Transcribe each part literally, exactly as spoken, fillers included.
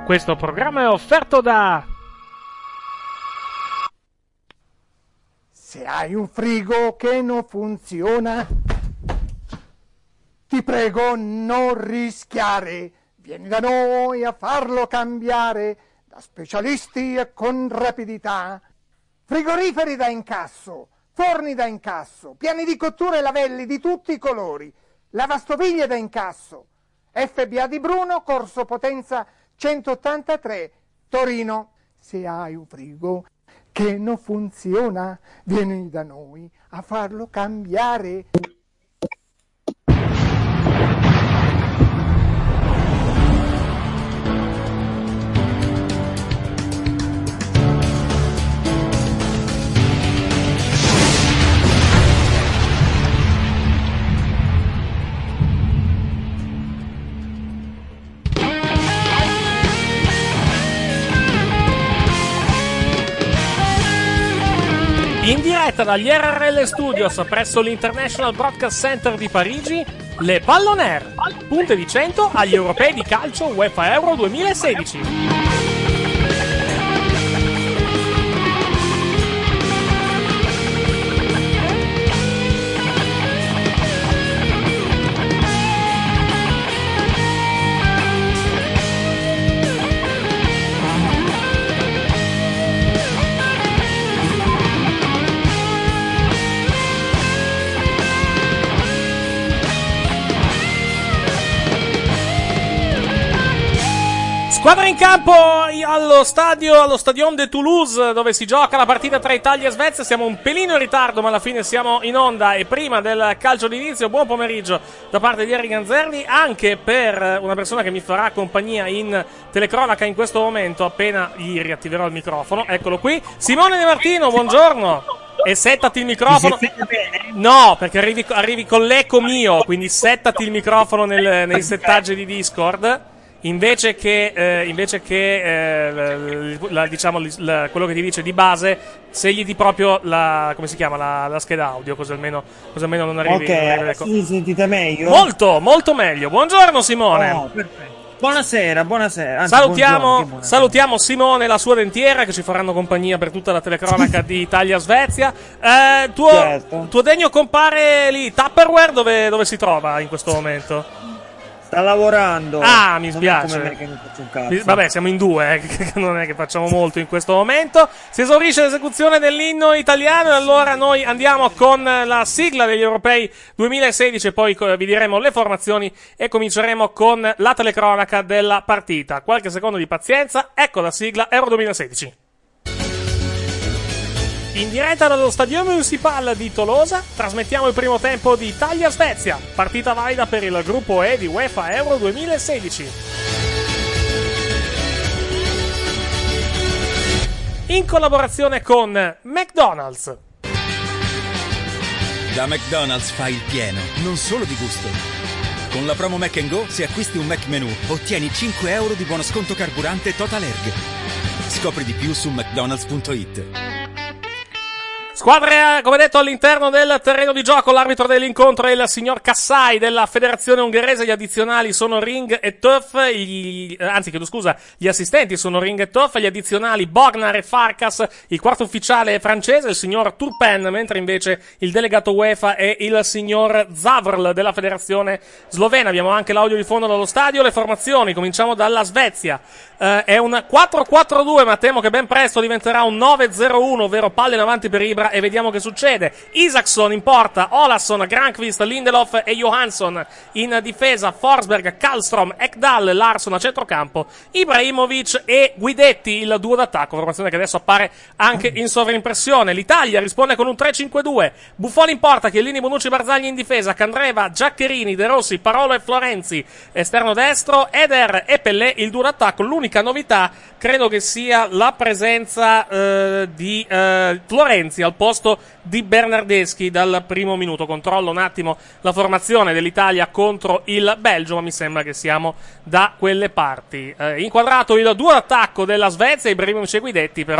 Questo programma è offerto da... Se hai un frigo che non funziona, ti prego non rischiare. Vieni da noi a farlo cambiare, da specialisti e con rapidità. Frigoriferi da incasso, forni da incasso, piani di cottura e lavelli di tutti i colori, lavastoviglie da incasso. F B A di Bruno, Corso Potenza centottantatré, Torino. Se hai un frigo che non funziona, vieni da noi a farlo cambiare. In diretta dagli R R L Studios presso l'International Broadcast Center di Parigi, le Pallonaire, punte di cento agli europei di calcio UEFA Euro duemilasedici. Squadra in campo allo stadio, allo Stadion de Toulouse, dove si gioca la partita tra Italia e Svezia. Siamo un pelino in ritardo, ma alla fine siamo in onda. E prima del calcio d'inizio, buon pomeriggio da parte di Eric Ganzerli, anche per una persona che mi farà compagnia in telecronaca in questo momento, appena gli riattiverò il microfono. Eccolo qui, Simone De Martino, buongiorno. E settati il microfono. No, perché arrivi, arrivi con l'eco mio, quindi settati il microfono nel, nei settaggi di Discord. Invece che, eh, invece che eh, la, diciamo la, quello che ti dice di base, segli proprio la, come si chiama, la, la scheda audio, così almeno, così almeno non arrivi. Ok, non arrivi, ecco. Mi sentite meglio? Molto, molto meglio. Buongiorno Simone. Oh, perfetto. Buonasera, buonasera. Anzi, salutiamo, buongiorno, salutiamo Simone e la sua dentiera che ci faranno compagnia per tutta la telecronaca di Italia-Svezia. Eh, tuo, certo. tuo degno compare lì, Tupperware, dove, dove si trova in questo momento? Sta lavorando. Ah, mi spiace. Come me che non faccio un cazzo. Vabbè, siamo in due, eh, non è che facciamo molto in questo momento. Si esaurisce l'esecuzione dell'inno italiano e allora noi andiamo con la sigla degli europei duemilasedici e poi vi diremo le formazioni e cominceremo con la telecronaca della partita. Qualche secondo di pazienza, ecco la sigla Euro duemilasedici. In diretta dallo Stadio Municipal di Tolosa trasmettiamo il primo tempo di Italia-Svezia, partita valida per il gruppo E di UEFA Euro duemilasedici. In collaborazione con McDonald's. Da McDonald's fai il pieno, non solo di gusto. Con la promo Mac and Go, se acquisti un Mac Menù, ottieni cinque euro di buono sconto carburante Total Erg. Scopri di più su mcdonalds punto it. Squadre, come detto, all'interno del terreno di gioco. L'arbitro dell'incontro è il signor Kassai della federazione ungherese. Gli addizionali sono Ring e Tuff, gli, anzi chiedo scusa, gli assistenti sono Ring e Tuff, gli addizionali Bognar e Farkas, il quarto ufficiale è francese, il signor Turpen, mentre invece il delegato UEFA è il signor Zavrl della federazione slovena. Abbiamo anche l'audio di fondo dallo stadio. Le formazioni, cominciamo dalla Svezia. Uh, è un quattro quattro due, ma temo che ben presto diventerà un nove zero uno, ovvero palle in avanti per Ibra, e vediamo che succede. Isaksson in porta, Olason, Granqvist, Lindelof e Johansson in difesa, Forsberg, Kallstrom, Ekdal, Larsson a centrocampo, Ibrahimovic e Guidetti, il duo d'attacco, formazione che adesso appare anche in sovraimpressione. L'Italia risponde con un tre cinque due, Buffon in porta, Chiellini, Bonucci, Barzagli in difesa, Candreva, Giaccherini, De Rossi, Parolo e Florenzi esterno destro, Eder e Pellè il duo d'attacco. L'unica novità credo che sia la presenza eh, di eh, Florenzi al posto di Bernardeschi dal primo minuto. Controllo un attimo la formazione dell'Italia contro il Belgio, ma mi sembra che siamo da quelle parti. Eh, inquadrato il duo d'attacco della Svezia, Ibrahimovic e Guidetti, però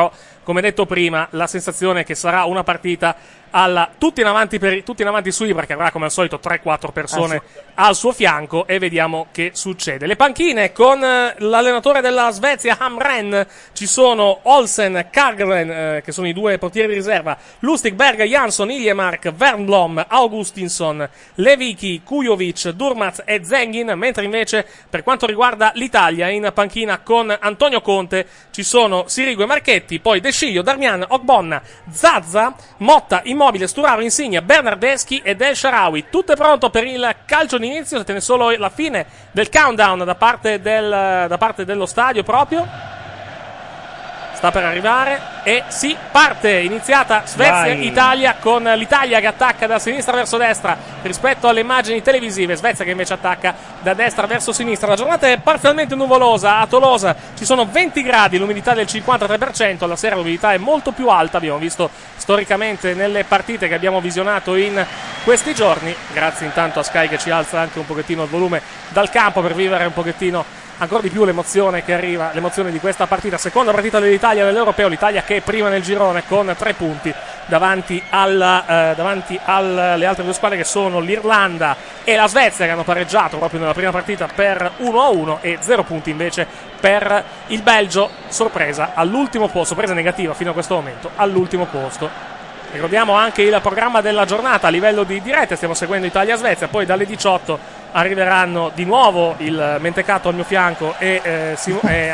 come detto prima, la sensazione è che sarà una partita alla, tutti in avanti, per, tutti in avanti su Ibra, che avrà come al solito tre quattro persone ah, sì. al suo fianco, e vediamo che succede. Le panchine con eh, l'allenatore della Svezia Hamren, ci sono Olsen, Kargren, eh, che sono i due portieri di riserva, Lustig, Berg, Jansson, Iljemark, Wernbloom, Augustinson, Levicki, Kujovic, Durmaz e Zengin, mentre invece per quanto riguarda l'Italia in panchina con Antonio Conte ci sono Sirigu e Marchetti, poi De Sciglio, Darmian, Ogbonna, Zazza, Motta, Immobile, Sturaro, Insigne, Bernardeschi ed El Shaarawy. Tutto è pronto per il calcio d'inizio, se ne solo la fine del countdown da parte, del, da parte dello stadio proprio. Sta per arrivare e si parte, iniziata Svezia-Italia con l'Italia che attacca da sinistra verso destra rispetto alle immagini televisive, Svezia che invece attacca da destra verso sinistra. La giornata è parzialmente nuvolosa, a Tolosa ci sono venti gradi, l'umidità del cinquantatré per cento, alla sera l'umidità è molto più alta, abbiamo visto storicamente nelle partite che abbiamo visionato in questi giorni, grazie intanto a Sky che ci alza anche un pochettino il volume dal campo per vivere un pochettino ancora di più l'emozione che arriva, l'emozione di questa partita, seconda partita dell'Italia nell'Europeo, l'Italia che è prima nel girone con tre punti davanti, alla, eh, davanti alle altre due squadre che sono l'Irlanda e la Svezia, che hanno pareggiato proprio nella prima partita per uno a uno, e zero punti invece per il Belgio, sorpresa all'ultimo posto, sorpresa negativa fino a questo momento, all'ultimo posto. Ricordiamo anche il programma della giornata a livello di dirette, stiamo seguendo Italia-Svezia, poi dalle diciotto arriveranno di nuovo il Mentecato al mio fianco e, eh, Simo- e,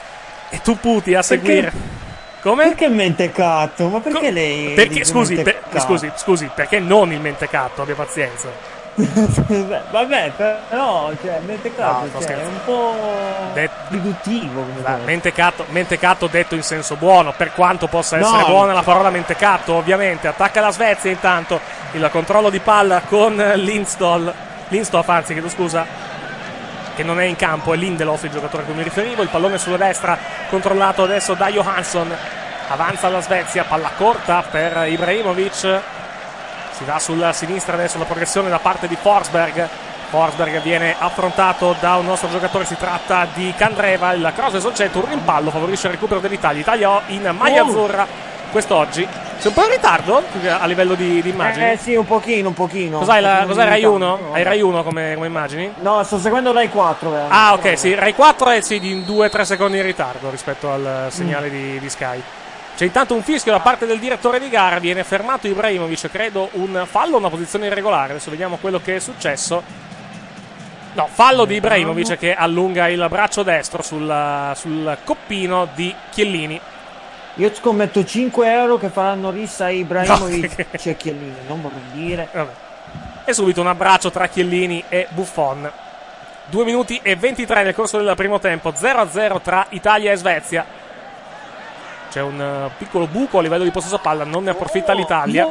e Tuputi a seguire. Perché? Come? Perché Mentecato? Ma perché Co- lei perché, scusi, per, scusi, scusi, perché non il Mentecato? Abbia pazienza. Vabbè, però cioè, Mentecato no, cioè, è un po' Det- riduttivo come mentecato, mentecato detto in senso buono, per quanto possa essere no, buona la parola mentecato, ovviamente. Attacca la Svezia intanto, il controllo di palla con Lindstall Lindstall, anzi chiedo scusa, che non è in campo, è Lindelof il giocatore a cui mi riferivo. Il pallone sulla destra controllato adesso da Johansson, avanza la Svezia, palla corta per Ibrahimovic. Si va sulla sinistra adesso la progressione da parte di Forsberg. Forsberg viene affrontato da un nostro giocatore, si tratta di Candreva. Il cross è sul centro, un rimpallo favorisce il recupero dell'Italia. Italia in maglia oh. azzurra quest'oggi. Sei un po' in ritardo a livello di, di immagini? Eh sì, un pochino, un pochino. Cos'hai, la, cos'hai Rai uno? No. Hai Rai uno come, come immagini? No, sto seguendo Rai quattro. Veramente. Ah ok, sì, Rai quattro è sì, di due tre secondi in ritardo rispetto al segnale mm. di, di Sky. C'è intanto un fischio da parte del direttore di gara, viene fermato Ibrahimovic, credo un fallo, una posizione irregolare, adesso vediamo quello che è successo. No, fallo di Ibrahimovic che allunga il braccio destro sul, sul coppino di Chiellini. Io scommetto cinque euro che faranno rissa a Ibrahimovic no. e Chiellini, non vorrei dire. Vabbè. E subito un abbraccio tra Chiellini e Buffon. due minuti e ventitré nel corso del primo tempo, zero a zero tra Italia e Svezia. C'è un uh, piccolo buco a livello di possesso palla, non ne approfitta l'Italia.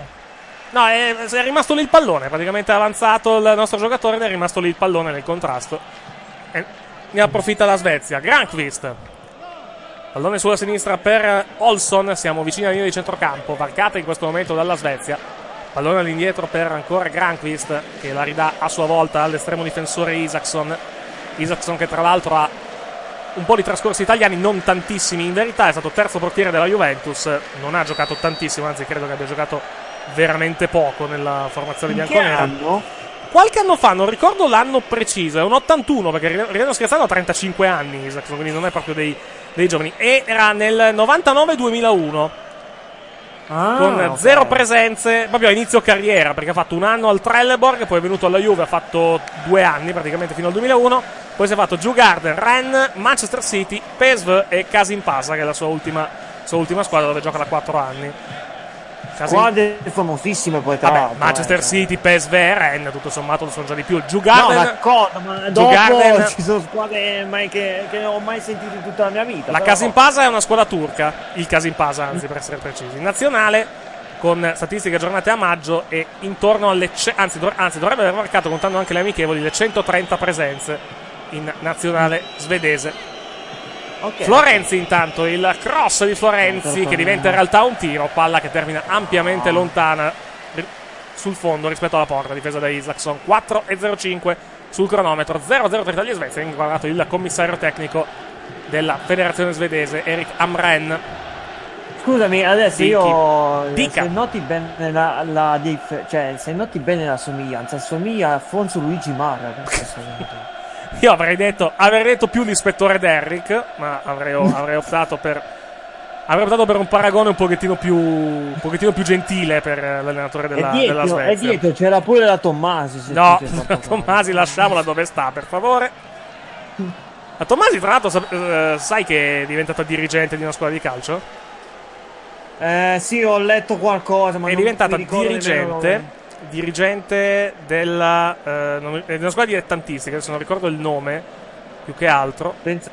No, è, è rimasto lì il pallone, praticamente è avanzato il nostro giocatore ed è rimasto lì il pallone nel contrasto. E ne approfitta la Svezia. Granqvist. Pallone sulla sinistra per Olsson, siamo vicini alla linea di centrocampo, varcata in questo momento dalla Svezia. Pallone all'indietro per ancora Granqvist, che la ridà a sua volta all'estremo difensore Isaksson. Isaksson che tra l'altro ha un po' di trascorsi italiani, non tantissimi in verità, è stato terzo portiere della Juventus, non ha giocato tantissimo, anzi credo che abbia giocato veramente poco nella formazione bianconera. Anno? Qualche anno fa, non ricordo l'anno preciso, è un ottantuno, perché ridendo scherzando ha trentacinque anni Isaksson, quindi non è proprio dei, dei giovani, e era nel novantanove duemilauno. Ah, con okay. zero presenze proprio a inizio carriera, perché ha fatto un anno al Trelleborg, poi è venuto alla Juve, ha fatto due anni praticamente fino al duemilauno, poi si è fatto Djurgården, Rennes, Manchester City, P S V e Kasimpasa, che è la sua ultima, sua ultima squadra dove gioca da quattro anni. Casim... Squadre famosissime poi tra l'altro. Manchester eh, City, P S V e Rennes, tutto sommato sono già di più. Djurgården, no, d'accordo, ma dopo Djurgården... ci sono squadre mai che, che non ho mai sentito in tutta la mia vita. La Kasimpasa è una squadra turca, il Kasimpasa anzi per essere precisi, in nazionale, con statistiche aggiornate a maggio e intorno alle ce- anzi, dov- anzi dovrebbe aver marcato, contando anche le amichevoli, le centotrenta presenze in nazionale svedese. Okay. Florenzi intanto, il cross di Florenzi che diventa in realtà un tiro, palla che termina ampiamente lontana sul fondo rispetto alla porta, difesa da Isaksson. Quattro e zero cinque sul cronometro, zero a zero tra Italia e Svezia, inquadrato il commissario tecnico della federazione svedese Erik Hamren. scusami, adesso Dichi. io Dica. se noti bene la, la dif- cioè se noti bene la somiglianza, assomiglia a Alfonso Luigi Marra. Io avrei detto, avrei detto più l'ispettore Derrick, ma avrei, avrei optato per avrei optato per un paragone un pochettino più un pochettino più gentile per l'allenatore della, e dietro, della Svezia. e dietro c'era pure la Tommasi. Se No, tu sei fatto Tommasi lasciamola dove sta, per favore. La Tommasi, tra l'altro, sa- eh, sai che è diventata dirigente di una squadra di calcio? Eh sì, ho letto qualcosa, ma È non diventata mi ricordo dirigente nemmeno dirigente della eh, non- di una squadra dilettantistica, adesso non ricordo il nome più che altro. Pensa...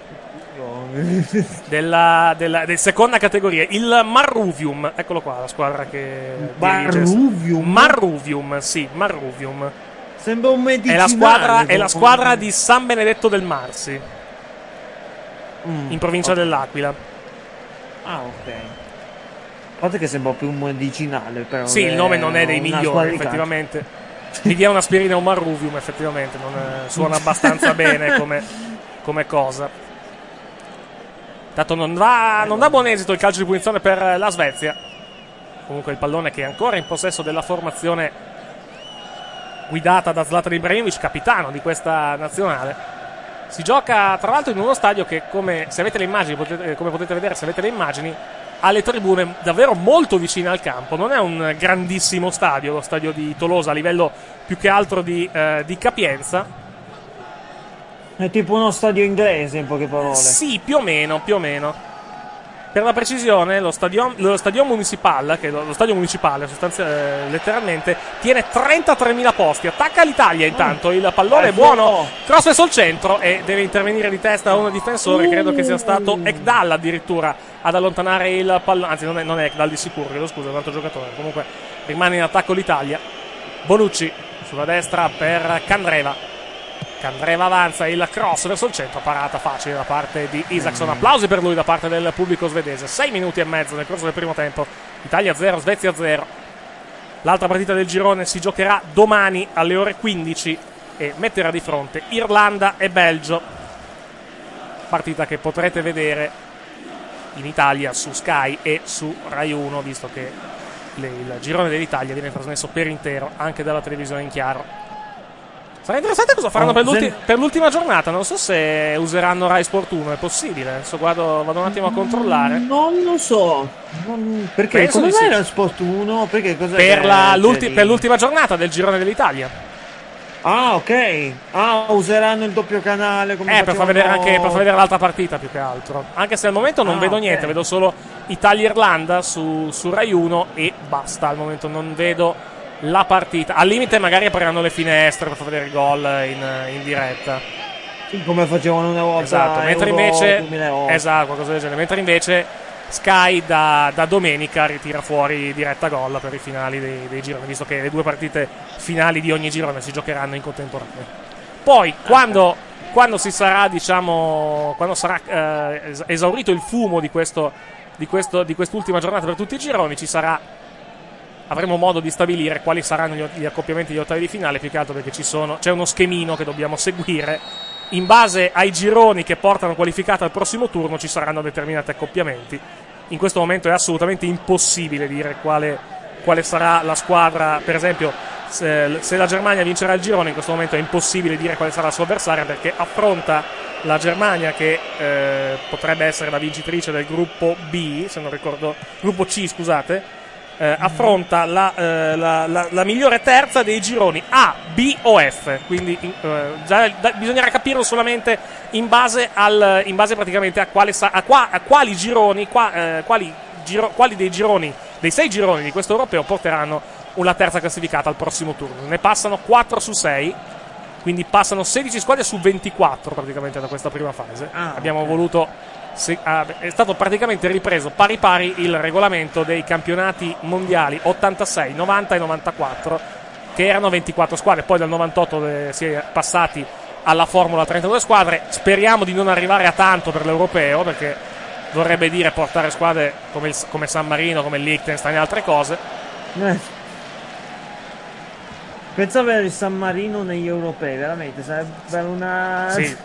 della, della, della seconda categoria, il Marruvium, eccolo qua la squadra che Marruvium? Marruvium, sì, Marruvium. Sembra un È medicinale. la squadra, è la con- squadra di San Benedetto del Marsi, Mm, in provincia ok. dell'Aquila. Ah, ok. A parte che sembra più un medicinale, però. Sì, il nome non è dei una squadra migliori, di calcio. effettivamente. Mi dia un'aspirina o un Marruvium, effettivamente, non è- suona abbastanza bene come, come cosa. Tanto non va, non dà buon esito il calcio di punizione per la Svezia. Comunque il pallone che è ancora in possesso della formazione guidata da Zlatan Ibrahimovic, capitano di questa nazionale. Si gioca tra l'altro in uno stadio che, come se avete le immagini, potete, come potete vedere se avete le immagini, ha le tribune davvero molto vicine al campo. Non è un grandissimo stadio, lo stadio di Tolosa, a livello più che altro di, eh, di capienza. È tipo uno stadio inglese, in poche parole. Sì, più o meno, più o meno. Per la precisione, lo stadio, lo stadio municipale, che è lo, lo stadio municipale sostanzialmente, letteralmente, tiene trentatremila posti. Attacca l'Italia intanto, il pallone è buono, cross verso il centro e deve intervenire di testa un difensore. Credo che sia stato Ekdal addirittura ad allontanare il pallone. Anzi, non è, non è Ekdal di sicuro, chiedo scusa, è un altro giocatore. Comunque rimane in attacco l'Italia. Bonucci sulla destra per Candreva. Candreva avanza, il cross verso il centro, parata facile da parte di Isaacson. Applausi per lui da parte del pubblico svedese. sei minuti e mezzo nel corso del primo tempo. Italia zero, Svezia zero. L'altra partita del girone si giocherà domani alle ore quindici e metterà di fronte Irlanda e Belgio. Partita che potrete vedere in Italia su Sky e su Rai uno, visto che le- il girone dell'Italia viene trasmesso per intero anche dalla televisione in chiaro. Sarà interessante cosa faranno Oh, per, l'ulti- se- per l'ultima giornata. Non so se useranno Rai Sport uno, è possibile. Adesso guardo, vado un attimo a controllare. Non lo so. Non- Perché? Penso Come di mai sì. era Sport uno? Perché cos'è Per, che la- c'è l'ulti- di- per l'ultima giornata del girone dell'Italia. Ah, ok. Ah, useranno il doppio canale come Eh, per far vedere facevano- anche per far vedere l'altra partita più che altro. Anche se al momento non Ah, vedo ok. niente, vedo solo Italia-Irlanda su, su Rai uno e basta. Al momento non vedo la partita. Al limite magari apriranno le finestre per far vedere i gol in, in diretta. Sì, come facevano una volta. Esatto, mentre Euro invece duemilaotto. esatto, qualcosa del genere. Mentre invece Sky da, da domenica ritira fuori diretta gol per i finali dei, dei gironi, visto che le due partite finali di ogni girone si giocheranno in contemporanea. Poi quando, quando si sarà, diciamo, quando sarà eh, es- esaurito il fumo di questo, di questo di quest'ultima giornata per tutti i gironi, ci sarà avremo modo di stabilire quali saranno gli, gli accoppiamenti di ottavi di finale, più che altro perché ci sono, c'è uno schemino che dobbiamo seguire. In base ai gironi che portano qualificata al prossimo turno ci saranno determinati accoppiamenti. In questo momento è assolutamente impossibile dire quale, quale sarà la squadra. Per esempio, se, se la Germania vincerà il girone, in questo momento è impossibile dire quale sarà la sua avversaria, perché affronta la Germania che eh, potrebbe essere la vincitrice del gruppo B, se non ricordo, gruppo C, scusate. Eh, affronta la, eh, la, la, la migliore terza dei gironi A, B o F, quindi eh, già, da, bisognerà capirlo solamente in base, al, in base praticamente a, quale sa, a, qua, a quali gironi qua, eh, quali, giro, quali dei gironi dei sei gironi di questo europeo porteranno una terza classificata al prossimo turno. Ne passano quattro su sei, quindi passano sedici squadre su ventiquattro praticamente da questa prima fase. Ah, abbiamo ok. voluto Se, ah, è stato praticamente ripreso pari pari il regolamento dei campionati mondiali ottantasei, novanta e novantaquattro, che erano ventiquattro squadre. Poi dal novantotto eh, si è passati alla formula trentadue squadre. Speriamo di non arrivare a tanto per l'europeo, perché vorrebbe dire portare squadre come, il, come San Marino, come il Liechtenstein e altre cose. Eh. Pensavo avere il San Marino negli europei, veramente sarebbe una. Sì.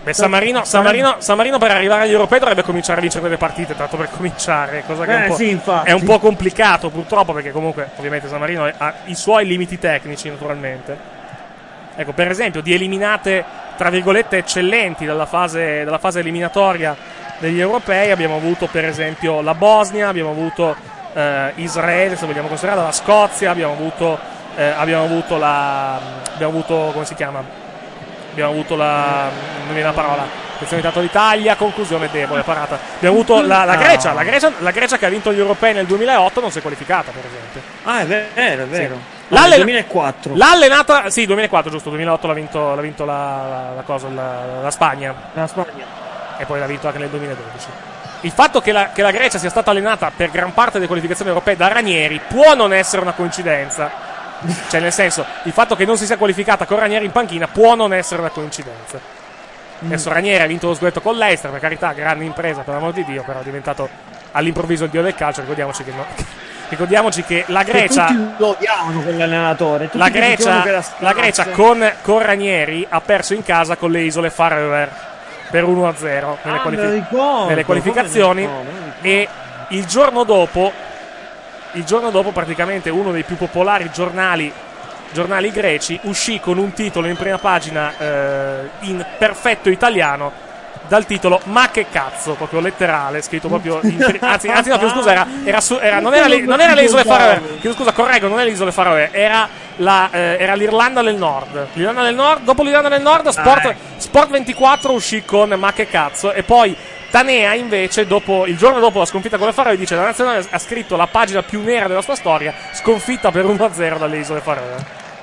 Beh, San Marino, San, Marino, San Marino per arrivare agli europei dovrebbe cominciare a vincere delle partite, tanto per cominciare, cosa che eh, è, un po', sì, è un po' complicato purtroppo, perché comunque ovviamente San Marino ha i suoi limiti tecnici naturalmente. Ecco, per esempio, di eliminate tra virgolette eccellenti dalla fase, dalla fase eliminatoria degli europei abbiamo avuto per esempio la Bosnia, abbiamo avuto eh, Israele, se vogliamo considerare, la Scozia, abbiamo avuto, eh, abbiamo avuto la... abbiamo avuto, come si chiama? Abbiamo avuto la. non viene la parola. Nazionalità d'Italia, conclusione debole, parata. Abbiamo avuto la, la, Grecia, la Grecia, la Grecia che ha vinto gli europei nel duemilaotto non si è qualificata, per esempio. Ah, è vero, è vero. Sì. L'ha duemilaquattro. L'ha allenata. Sì, duemilaquattro, giusto. duemilaotto l'ha vinto, l'ha vinto la, la, la cosa, la, la Spagna. La Spagna. E poi l'ha vinto anche nel duemiladodici. Il fatto che la, che la Grecia sia stata allenata per gran parte delle qualificazioni europee da Ranieri può non essere una coincidenza. Cioè, nel senso, il fatto che non si sia qualificata con Ranieri in panchina può non essere una coincidenza. Mm. Adesso Ranieri ha vinto lo scudetto con l'Leicester, per carità, grande impresa, per l'amor di Dio, però è diventato all'improvviso il dio del calcio. Ricordiamoci che, no, ricordiamoci che la Grecia. Che tutti lo odiavano quell'allenatore. La Grecia, la Grecia con, con Ranieri ha perso in casa con le isole Faroe per uno a zero nelle, ah, qualific- ricordo, nelle qualificazioni. E il giorno dopo. Il giorno dopo praticamente uno dei più popolari giornali, giornali greci uscì con un titolo in prima pagina eh, in perfetto italiano dal titolo "Ma che cazzo", proprio letterale, scritto proprio in, anzi, anzi no, più scusa, era, era, su, era non, era le, non era le isole Faroe, più scusa, correggo, non era le isole Faroe, era, la, eh, era l'Irlanda del Nord. L'Irlanda del Nord, dopo l'Irlanda del Nord, Sport, Sport ventiquattro uscì con "Ma che cazzo", e poi Tanea invece, dopo, il giorno dopo la sconfitta con le Faroe, dice: la nazionale ha scritto la pagina più nera della sua storia, sconfitta per uno a zero dalle isole Faroe.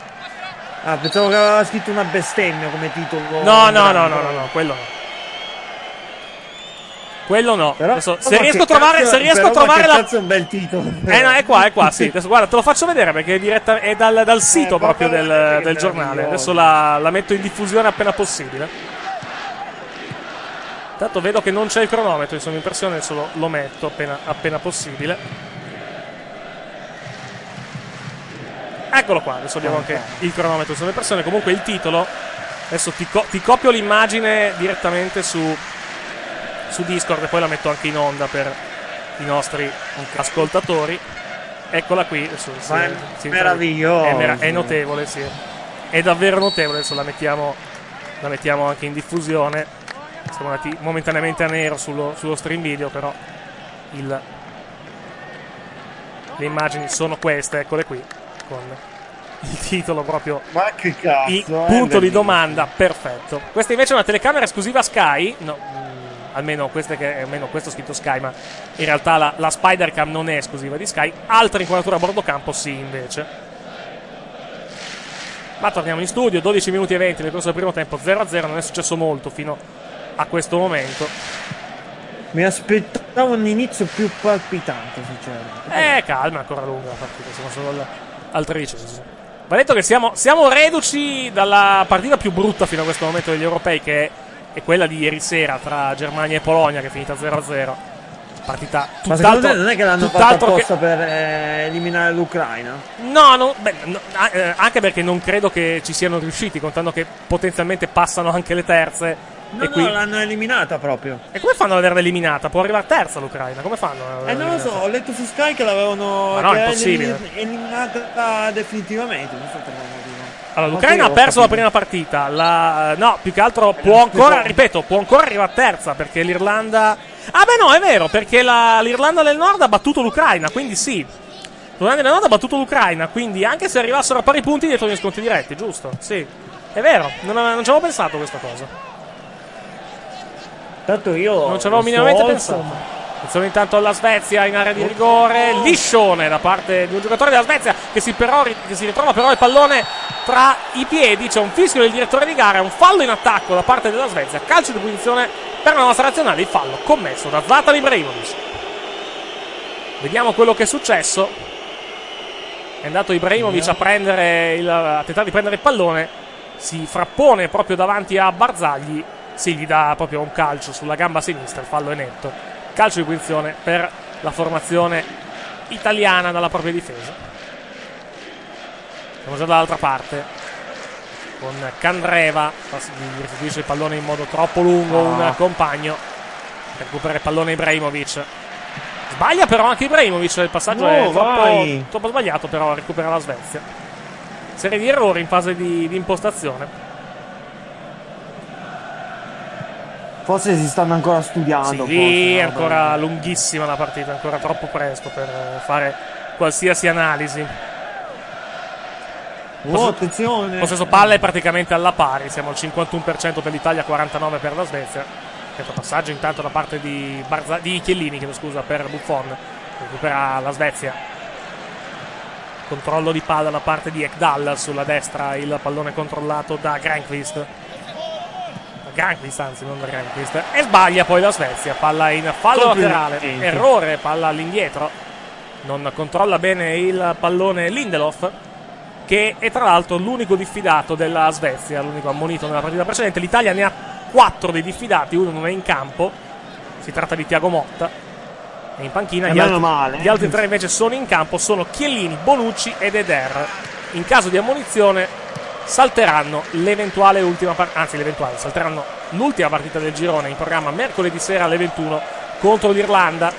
Ah, pensavo che aveva scritto una bestemmia come titolo. No, no, no, no, no, no, quello no. Quello no. Però, adesso, se riesco a trovare, cazzo, se riesco però, a trovare la. Cazzo è un bel titolo. Eh no, è qua, è qua, sì. Adesso guarda, te lo faccio vedere perché è diretta, è dal, dal sito eh, proprio del, del è giornale. Adesso la, la metto in diffusione appena possibile. Tanto vedo che non c'è il cronometro, sono in impressione, adesso lo, lo metto appena, appena possibile. Eccolo qua, adesso abbiamo anche il cronometro, sono in impressione. Comunque il titolo, adesso ti, co- ti copio l'immagine direttamente su, su Discord e poi la metto anche in onda per i nostri ascoltatori. Eccola qui, adesso, sì, è sì, meraviglioso. È, mera- è notevole, sì. È davvero notevole, adesso la mettiamo, la mettiamo anche in diffusione. Siamo andati momentaneamente a nero sullo, sullo stream video, però il, le immagini sono queste, eccole qui, con il titolo proprio. Ma che cazzo, il punto di domanda perfetto. Questa invece è una telecamera esclusiva Sky, no, mh, almeno, queste che, almeno questo è scritto Sky, ma in realtà la, la Spider-Cam non è esclusiva di Sky. Altra inquadratura a bordo campo sì, invece. Ma torniamo in studio, dodici minuti e venti nel corso del primo tempo, zero a zero, non è successo molto fino a questo momento. Mi aspettavo un inizio più palpitante, sinceramente. Eh, calma, ancora lunga la partita, siamo solo al, al tredicesimo. Va detto che siamo, siamo reduci dalla partita più brutta fino a questo momento degli europei, che è, è quella di ieri sera tra Germania e Polonia, che è finita zero a zero. Partita ma secondo tutt'altro, te non è che l'hanno fatto apposta che... per eh, eliminare l'Ucraina? No, no, beh, no eh, anche perché non credo che ci siano riusciti, contando che potenzialmente passano anche le terze. No, e no, qui... l'hanno eliminata proprio. E come fanno ad averla eliminata? Può arrivare terza l'Ucraina? Come fanno? Eh, non lo so, ho letto su Sky che l'avevano Ma no, che impossibile. eliminata definitivamente. Allora, l'Ucraina ha perso la prima partita. La... No, più che altro può ancora, ripeto, può ancora arrivare terza, perché l'Irlanda... Ah beh no, è vero, perché la... l'Irlanda del Nord ha battuto l'Ucraina, quindi sì. L'Irlanda del Nord ha battuto l'Ucraina, quindi anche se arrivassero a pari punti dietro gli scontri diretti, giusto? Sì, è vero, non, ave... non ci avevo pensato a questa cosa. Tanto io non ci avevo minimamente pensato. Attenzione intanto alla Svezia in area di rigore, liscione da parte di un giocatore della Svezia che si, però, che si ritrova però il pallone tra i piedi. C'è un fischio del direttore di gara, un fallo in attacco da parte della Svezia, calcio di punizione per la nostra nazionale, il fallo commesso da Zlatan Ibrahimovic. Vediamo quello che è successo. È andato Ibrahimovic a prendere il, a tentare di prendere il pallone, si frappone proprio davanti a Barzagli, si gli dà proprio un calcio sulla gamba sinistra, il fallo è netto. Calcio di punizione per la formazione italiana dalla propria difesa. Siamo già dall'altra parte. con Candreva, gli restituisce il pallone in modo troppo lungo, ah. un compagno, recupera il pallone Ibrahimovic. Sbaglia però anche Ibrahimovic, il passaggio no, è troppo, troppo sbagliato, però recupera la Svezia. Serie di errori in fase di, di impostazione. Forse si stanno ancora studiando. Sì, forse, è no? ancora lunghissima la partita, ancora troppo presto per fare qualsiasi analisi. Oh, Possesso, attenzione. possesso palla è praticamente alla pari, siamo al cinquantuno per cento per l'Italia, quarantanove per cento per la Svezia. Questo passaggio intanto da parte di, Barza, di Chiellini, chiedo scusa, per Buffon, recupera la Svezia. Controllo di palla da parte di Ekdal sulla destra, il pallone controllato da Granqvist. Granqvist anzi, non da Granqvist. E sbaglia poi la Svezia, palla in fallo laterale, errore, palla all'indietro. Non controlla bene il pallone Lindelof, che è tra l'altro l'unico diffidato della Svezia, l'unico ammonito nella partita precedente. L'Italia ne ha quattro dei diffidati, uno non è in campo, si tratta di Thiago Motta, è in panchina, gli altri, male. gli altri tre invece sono in campo, sono Chiellini, Bonucci ed Eder. In caso di ammonizione salteranno l'eventuale ultima partita, anzi l'eventuale, salteranno l'ultima partita del girone in programma mercoledì sera alle ventuno contro l'Irlanda.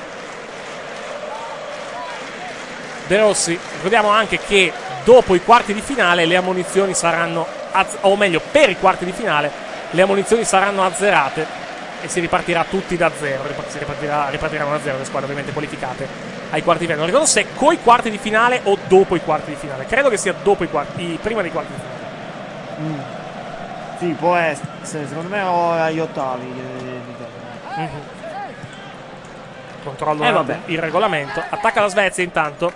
De Rossi, ricordiamo anche che dopo i quarti di finale le ammonizioni saranno, azz- o meglio per i quarti di finale le ammonizioni saranno azzerate e si ripartirà tutti da zero, si ripartirà, ripartiranno da zero le squadre ovviamente qualificate ai quarti di finale. Non ricordo se coi quarti di finale o dopo i quarti di finale, credo che sia dopo i quarti, prima dei quarti di finale. Mm. Sì, può essere, secondo me o agli ottavi. Mm-hmm. Controllo eh, vabbè. il regolamento, attacca la Svezia intanto.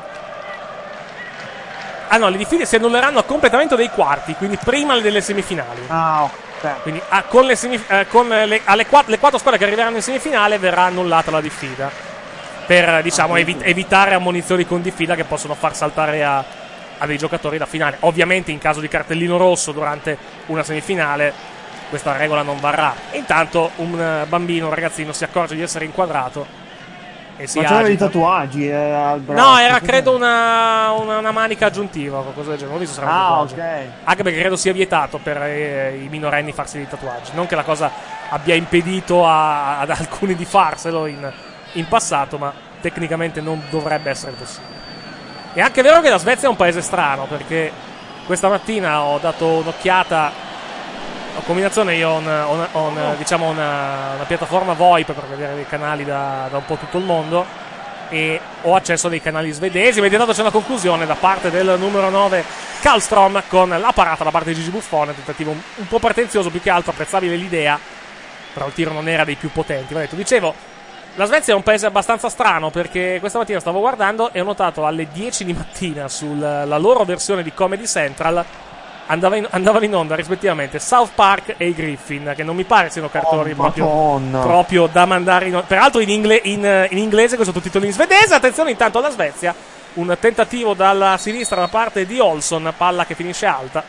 Ah no, le diffide si annulleranno a completamento dei quarti, quindi prima delle semifinali. Ah, ok. Quindi ah, con, le, semif- eh, con le, alle quatt- le quattro squadre che arriveranno in semifinale verrà annullata la diffida. Per, diciamo, ah, evi- evitare ammonizioni con diffida che possono far saltare a, a dei giocatori da finale. Ovviamente in caso di cartellino rosso durante una semifinale questa regola non varrà. E intanto un bambino, un ragazzino, si accorge di essere inquadrato e si ma c'erano agita. dei tatuaggi eh, al braccio? No, era credo una, una, una manica aggiuntiva o qualcosa del genere. Non ho visto se era un ah, tatuaggio. ok. Anche perché credo sia vietato per eh, i minorenni farsi dei tatuaggi. Non che la cosa abbia impedito a, ad alcuni di farselo in, in passato, ma tecnicamente non dovrebbe essere possibile. È anche vero che la Svezia è un paese strano, perché questa mattina ho dato un'occhiata. A combinazione io ho, una, ho, una, ho una, diciamo una, una piattaforma VoIP per vedere dei canali da, da un po' tutto il mondo e ho accesso a dei canali svedesi. Immediatamente c'è una conclusione da parte del numero nove Karlstrom con la parata da parte di Gigi Buffon, tentativo un, un po' pretenzioso, più che altro apprezzabile l'idea, però il tiro non era dei più potenti. Va detto, dicevo, la Svezia è un paese abbastanza strano, perché questa mattina stavo guardando e ho notato alle dieci di mattina sulla loro versione di Comedy Central Andava in, andavano in onda rispettivamente South Park e i Griffin, che non mi pare siano cartoni oh, proprio, proprio da mandare in onda. Peraltro in, ingle, in, in inglese con sottotitoli in svedese. Attenzione intanto alla Svezia, un tentativo dalla sinistra da parte di Olsson, palla che finisce alta.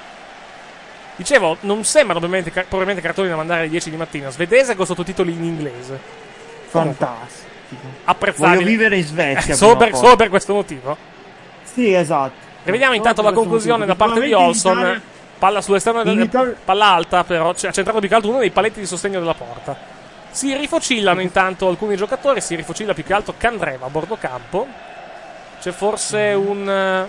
Dicevo, non sembrano probabilmente, probabilmente cartoni da mandare alle dieci di mattina, svedese con sottotitoli in inglese. Fantastico. Apprezzabile. Voglio vivere in Svezia. Solo per, solo per questo motivo? Sì, esatto. Rivediamo intanto la conclusione da parte di Olsson. Palla sull'esterno, del, palla alta, però ha centrato più che altro uno dei paletti di sostegno della porta. Si rifocillano intanto alcuni giocatori. Si rifocilla più che altro Candreva a bordo campo. C'è forse un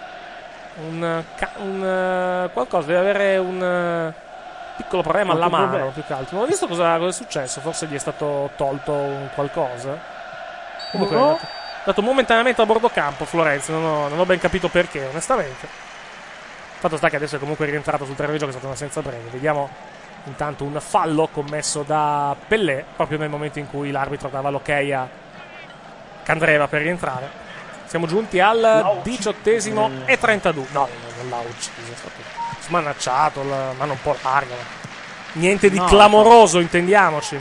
un, un qualcosa, deve avere un piccolo problema alla mano, problema. Più che altro. Non ho visto cosa, cosa è successo. Forse gli è stato tolto un qualcosa. Comunque no. È andato momentaneamente a bordo campo Florenzi, non ho, non ho ben capito perché, onestamente. Fatto sta che adesso è comunque rientrato sul terreno di gioco, è stata una senza breve. Vediamo intanto un fallo commesso da Pellè, proprio nel momento in cui l'arbitro dava l'ok a Candreva per rientrare. Siamo giunti al diciottesimo e trentadue. No, non l'ha ucciso, è stato smanacciato, la mano un po' larga. Niente di no, clamoroso, no. Intendiamoci.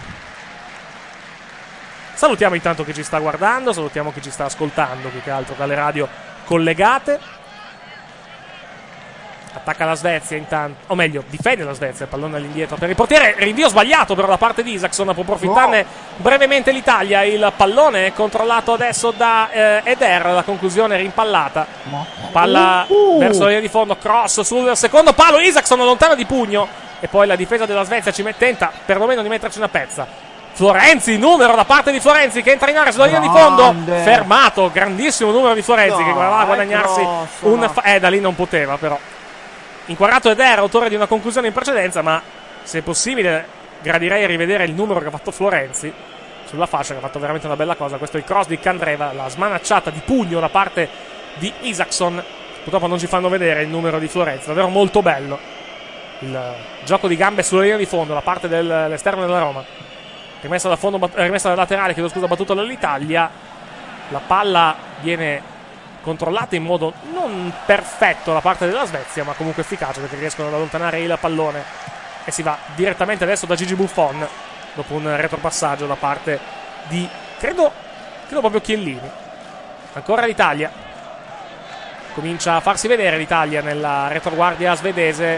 Salutiamo intanto chi ci sta guardando, salutiamo chi ci sta ascoltando, più che altro dalle radio collegate. Attacca la Svezia intanto, o meglio, difende la Svezia, pallone all'indietro per il portiere, rinvio sbagliato però da parte di Isaacson, può approfittarne no. brevemente l'Italia, il pallone è controllato adesso da eh, Eder, la conclusione rimpallata, no. palla uh, uh. verso la linea di fondo, cross sul secondo palo, Isaacson lontano di pugno, e poi la difesa della Svezia ci tenta perlomeno di metterci una pezza. Florenzi, numero da parte di Florenzi che entra in area sulla linea di fondo, fermato, grandissimo numero di Florenzi no, che voleva a guadagnarsi grosso, un... Fa- eh, da lì non poteva però. Inquadrato Eder, autore di una conclusione in precedenza, ma se possibile gradirei rivedere il numero che ha fatto Florenzi sulla fascia, che ha fatto veramente una bella cosa. Questo è il cross di Candreva, la smanacciata di pugno da parte di Isaacson. Purtroppo non ci fanno vedere il numero di Florenzi, davvero molto bello il gioco di gambe sulla linea di fondo da parte dell'esterno della Roma. Rimessa da fondo, rimessa da laterale, chiedo scusa, battuta dall'Italia. La palla viene controllata in modo non perfetto da parte della Svezia, ma comunque efficace, perché riescono ad allontanare il pallone e si va direttamente adesso da Gigi Buffon dopo un retropassaggio da parte di credo, credo proprio Chiellini. Ancora l'Italia, comincia a farsi vedere l'Italia nella retroguardia svedese.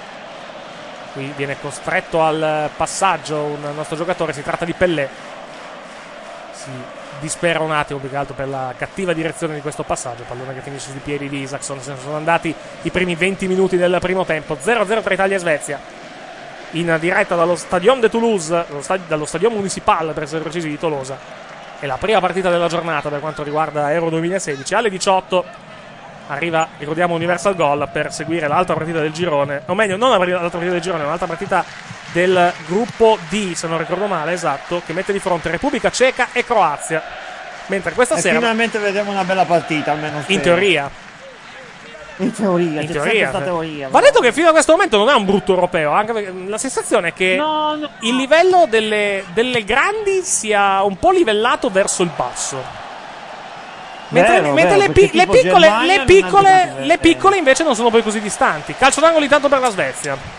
Qui viene costretto al passaggio un nostro giocatore, si tratta di Pellè, si dispera un attimo più che altro per la cattiva direzione di questo passaggio, pallone che finisce sui piedi di Isaacson. Se ne sono andati i primi venti minuti del primo tempo, zero a zero tra Italia e Svezia, in diretta dallo Stadion de Toulouse, dallo Stadion Municipal per essere precisi di Tolosa. È la prima partita della giornata per quanto riguarda Euro duemilasedici. Alle diciotto arriva, ricordiamo, Universal Goal per seguire l'altra partita del girone, o meglio non l'altra partita del girone, un'altra partita del gruppo D, se non ricordo male, esatto, che mette di fronte Repubblica Ceca e Croazia. Mentre questa e sera finalmente vediamo una bella partita, almeno in teoria. In teoria, in c'è teoria, questa teoria. Va detto che fino a questo momento non è un brutto europeo, anche perché la sensazione è che no, no. il livello delle, delle grandi sia un po' livellato verso il basso. Mentre, vero, mentre vero, le, pi- le piccole, le, piccole, non le piccole invece non sono poi così distanti. Calcio d'angolo intanto per la Svezia.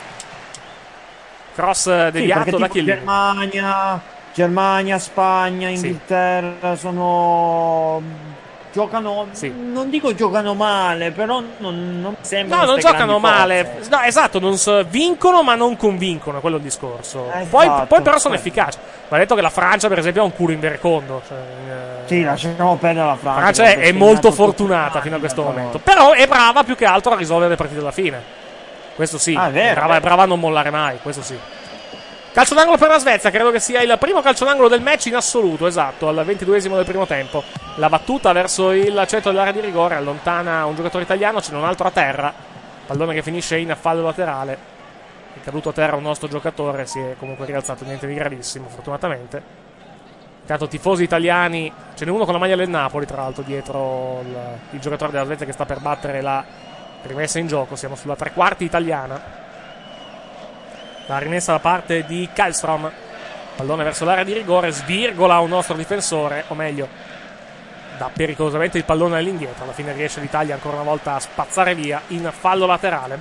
Cross deviato sì, da Chiellini. Germania, Germania, Spagna, Inghilterra sì. sono giocano sì. non dico giocano male, però non, non sembra. No, non giocano male. No, esatto, non so, vincono ma non convincono, quello è il discorso. Esatto, poi, poi però sono sì. efficaci. Va detto che la Francia, per esempio, ha un culo inverecondo. Cioè, sì, lasciamo perdere la Francia. La Francia è, è molto fortunata fino a questo momento. Però è brava più che altro a risolvere le partite alla fine. Questo sì, ah, vero, è, brava, è brava a non mollare mai, questo sì. Calcio d'angolo per la Svezia, credo che sia il primo calcio d'angolo del match in assoluto, esatto, al ventiduesimo del primo tempo. La battuta verso il centro dell'area di rigore, allontana un giocatore italiano, ce n'è un altro a terra. Pallone che finisce in fallo laterale. È caduto a terra un nostro giocatore, si è comunque rialzato, niente di gravissimo, fortunatamente. Intanto tifosi italiani, ce n'è uno con la maglia del Napoli, tra l'altro, dietro il, il giocatore della Svezia che sta per battere la rimessa in gioco. Siamo sulla tre quarti italiana. La rimessa da parte di Kallström, pallone verso l'area di rigore, svirgola un nostro difensore, o meglio dà pericolosamente il pallone all'indietro. Alla fine riesce l'Italia ancora una volta a spazzare via in fallo laterale.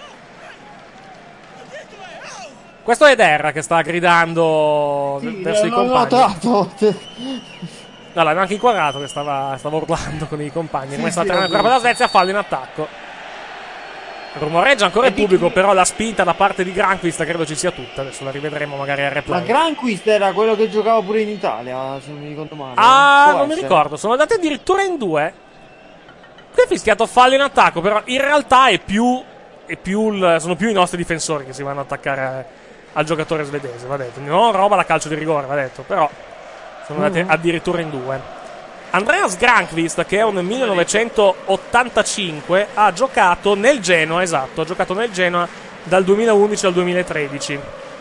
Questo è Eder che sta gridando sì, verso i compagni. No, l'hanno anche inquadrato che stava, stava urlando con i compagni. Rimessa sì, laterale ancora per la Svezia, fallo in attacco. Rumoreggia ancora il pubblico, però la spinta da parte di Granqvist credo ci sia tutta. Adesso la rivedremo magari al replay. Ma Granqvist era quello che giocava pure in Italia, se non mi ricordo male. Ah, Può non essere. mi ricordo. Sono andati addirittura in due. Qui è fischiato fallo in attacco, però in realtà è più, è più il, sono più i nostri difensori che si vanno ad attaccare al giocatore svedese, va detto. Non roba da calcio di rigore, va detto, però sono andati mm-hmm. addirittura in due. Andreas Granqvist, che è un millenovecentottantacinque, ha giocato nel Genoa, esatto, ha giocato nel Genoa dal duemilaundici al duemilatredici.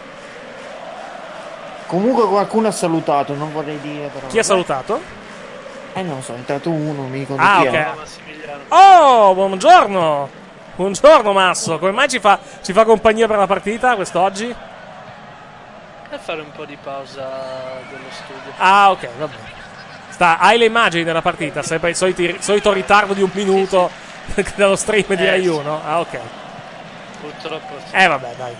Comunque qualcuno ha salutato, non vorrei dire però. Chi ha salutato? Eh non so, è entrato uno, mi ricordo ah, chi ok. era. Oh, buongiorno! Buongiorno Masso, come mai ci fa, ci fa compagnia per la partita quest'oggi? Per fare un po' di pausa dello studio. Ah, ok, va bene. Sta, hai le immagini della partita, sempre il solito, solito ritardo di un minuto sì, sì. dallo stream di Rai uno. Ah, ok. Purtroppo sì. Eh, vabbè, dai.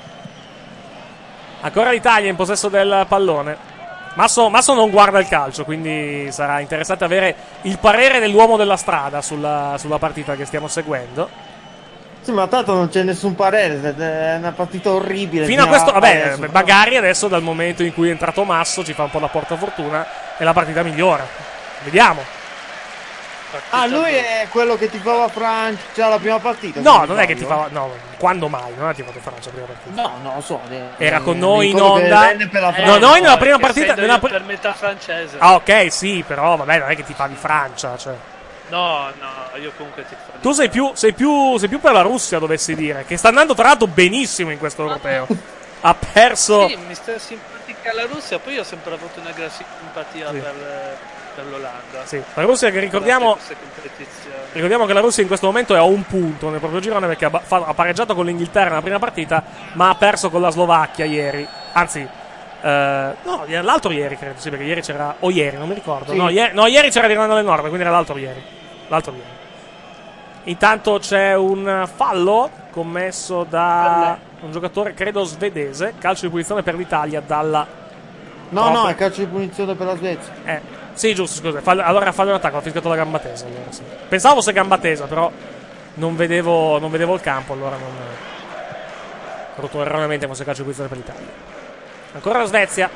Ancora l'Italia in possesso del pallone. Masso, Masso non guarda il calcio, quindi sarà interessante avere il parere dell'uomo della strada sulla, sulla partita che stiamo seguendo. Sì, ma tanto non c'è nessun parere, è una partita orribile. Fino a questo, vabbè, adesso, magari adesso dal momento in cui è entrato Masso ci fa un po' da portafortuna e la partita migliora. Vediamo. Ah, lui è quello che tifava Francia la prima partita? No, non è che tifava, no, quando mai? Non ha tifato Francia la prima partita. No, non lo so. Era con noi in onda. Eh, no, noi nella prima partita. Nella pr- per metà francese. Ah, ok, sì, però vabbè, non è che tifavi Francia, cioè. No, no, io comunque ti Tu sei più, sei più, sei più per la Russia, dovessi dire, che sta andando tra l'altro benissimo in questo europeo. Ha perso. Sì, mi sta simpatica la Russia, poi io ho sempre avuto una gran simpatia sì. per, per l'Olanda. Sì, la Russia che ricordiamo. Ricordiamo che la Russia in questo momento è a un punto nel proprio girone perché ha, fa, ha pareggiato con l'Inghilterra nella prima partita, ma ha perso con la Slovacchia ieri. Anzi. Uh, no, l'altro ieri credo, sì, perché ieri c'era. O ieri, non mi ricordo. Sì. No, ieri, no, ieri c'era l'Irlanda del Nord, quindi era l'altro ieri. L'altro ieri. Intanto c'è un fallo commesso da un giocatore, credo svedese. Calcio di punizione per l'Italia dalla. No, propria. No, è calcio di punizione per la Svezia. Eh, sì, giusto, scusa. Fallo, allora fallo in attacco, ho fischiato la gamba tesa. Allora, sì. Pensavo fosse gamba tesa, però non vedevo, non vedevo il campo, allora non. Ho rotto erroneamente fosse calcio di punizione per l'Italia. Ancora la Svezia.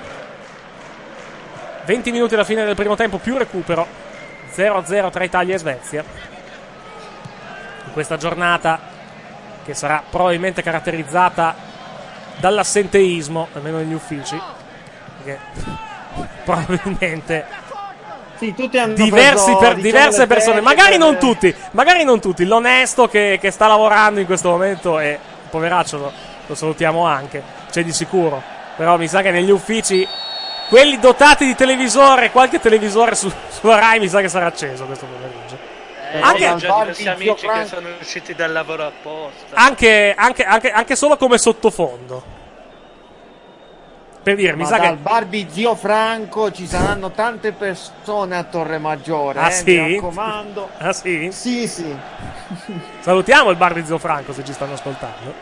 venti minuti alla fine del primo tempo più recupero. zero a zero tra Italia e Svezia. In questa giornata che sarà probabilmente caratterizzata dall'assenteismo, almeno negli uffici. Perché probabilmente sì, tutti hanno diversi preso, per, diciamo, diverse persone, magari per... non tutti, magari non tutti. L'onesto che, che sta lavorando in questo momento e poveraccio lo, lo salutiamo anche, c'è di sicuro. Però mi sa che negli uffici, quelli dotati di televisore, qualche televisore su, sulla Rai mi sa che sarà acceso questo pomeriggio. Eh, anche ho già diversi amici che sono usciti dal lavoro apposta. Anche, anche, anche, anche solo come sottofondo. Per dire, ma mi sa dal che. Bar di Zio Franco ci saranno tante persone a Torre Maggiore. Ah, eh, sì? Mi raccomando. Ah, sì? Sì, sì. Salutiamo il Bar di Zio Franco se ci stanno ascoltando.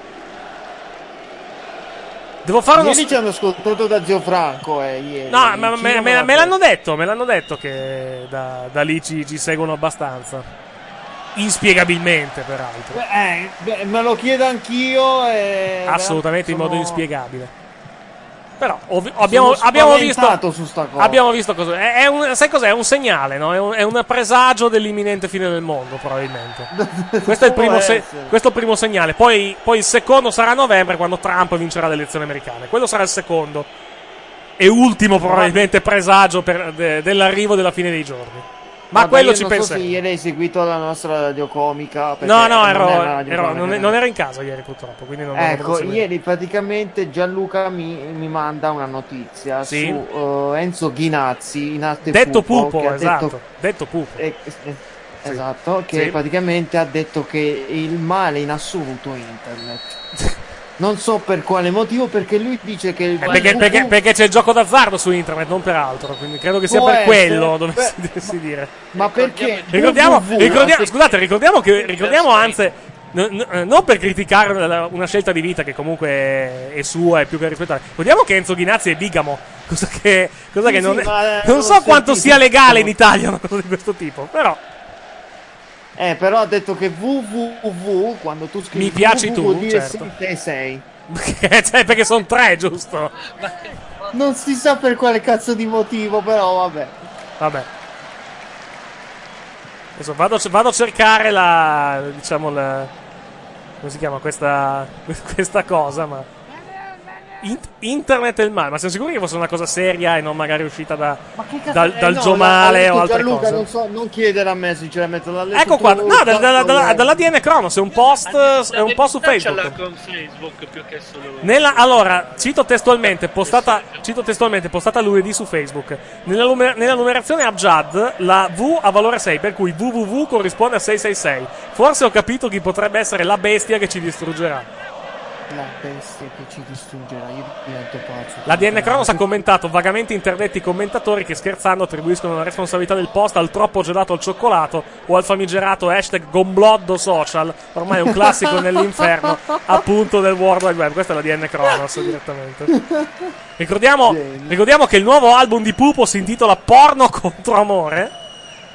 Devo fare uno. Ieri ci hanno ascoltato da Zio Franco, eh, ieri. No, ma me, me, me l'hanno detto, me l'hanno detto che da, da lì ci, ci seguono abbastanza. Inspiegabilmente, peraltro. Eh, beh, me lo chiedo anch'io. E assolutamente sono... in modo inspiegabile. Però ov- abbiamo, abbiamo visto. Su sta cosa. Abbiamo visto cosa. È, è un, sai cos'è? È un segnale, no? È un, è un presagio dell'imminente fine del mondo, probabilmente. Questo è il primo, se- questo è il primo segnale. Poi, poi il secondo sarà a novembre, quando Trump vincerà le elezioni americane. Quello sarà il secondo. E ultimo, probabilmente, presagio per, de- dell'arrivo della fine dei giorni. Ma Vabbè, quello ci penso. Non so se ieri hai seguito la nostra radiocomica. No, no, ero, non, ero, non, non ero in casa ieri purtroppo. Quindi non ecco, ieri praticamente Gianluca mi, mi manda una notizia sì? su uh, Enzo Ghinazzi in arte detto Pupo, Pupo, che esatto. Ha detto, detto Pupo. Eh, eh, sì. Esatto, che sì. praticamente ha detto che il male in assoluto è internet. Non so per quale motivo, perché lui dice che eh, perché, perché, perché c'è il gioco d'azzardo su internet, non per altro, quindi credo che sia Può per essere, quello dovessi ma, dire. Ma perché? Ricordiamo, ricordiamo scusate, ricordiamo che ricordiamo anzi n- n- non per criticare una scelta di vita che comunque è, è sua, è più che rispettare. Ricordiamo che Enzo Ghinazzi è bigamo, cosa che, cosa sì, che non, sì, è, non so quanto sia legale in Italia una cosa di questo tipo, però Eh, però ha detto che www, quando tu scrivi mi piaci www, tu, certo. sei sei. Cioè, perché sono tre, giusto? Non si sa per quale cazzo di motivo, però vabbè. Vabbè. Adesso vado, vado a cercare la, diciamo, la, come si chiama questa, questa cosa, ma internet è il male, ma siamo sicuri che fosse una cosa seria e non magari uscita da, dal, dal eh, no, Giomale o altre Gianluca, cose? Non so, non chiedere a me sinceramente. Ecco qua, no, da, da, da, dalla D N Cronos, è un post, è un post su Facebook. Con Facebook più che solo... Nella, allora, cito testualmente, postata, cito testualmente, postata lunedì su Facebook. Nella, numer- nella numerazione Abjad, la V ha valore sei, per cui www corrisponde a sei sei sei. Forse ho capito chi potrebbe essere la bestia che ci distruggerà. La bestia che ci distruggerà, io divento pazzo. La D N Cronos ha commentato vagamente interdetti commentatori che scherzando attribuiscono la responsabilità del post al troppo gelato al cioccolato o al famigerato hashtag gombloddo social, ormai un classico nell'inferno appunto del World Wide Web. Questa è la D N Cronos direttamente. Ricordiamo, ricordiamo che il nuovo album di Pupo si intitola Porno contro amore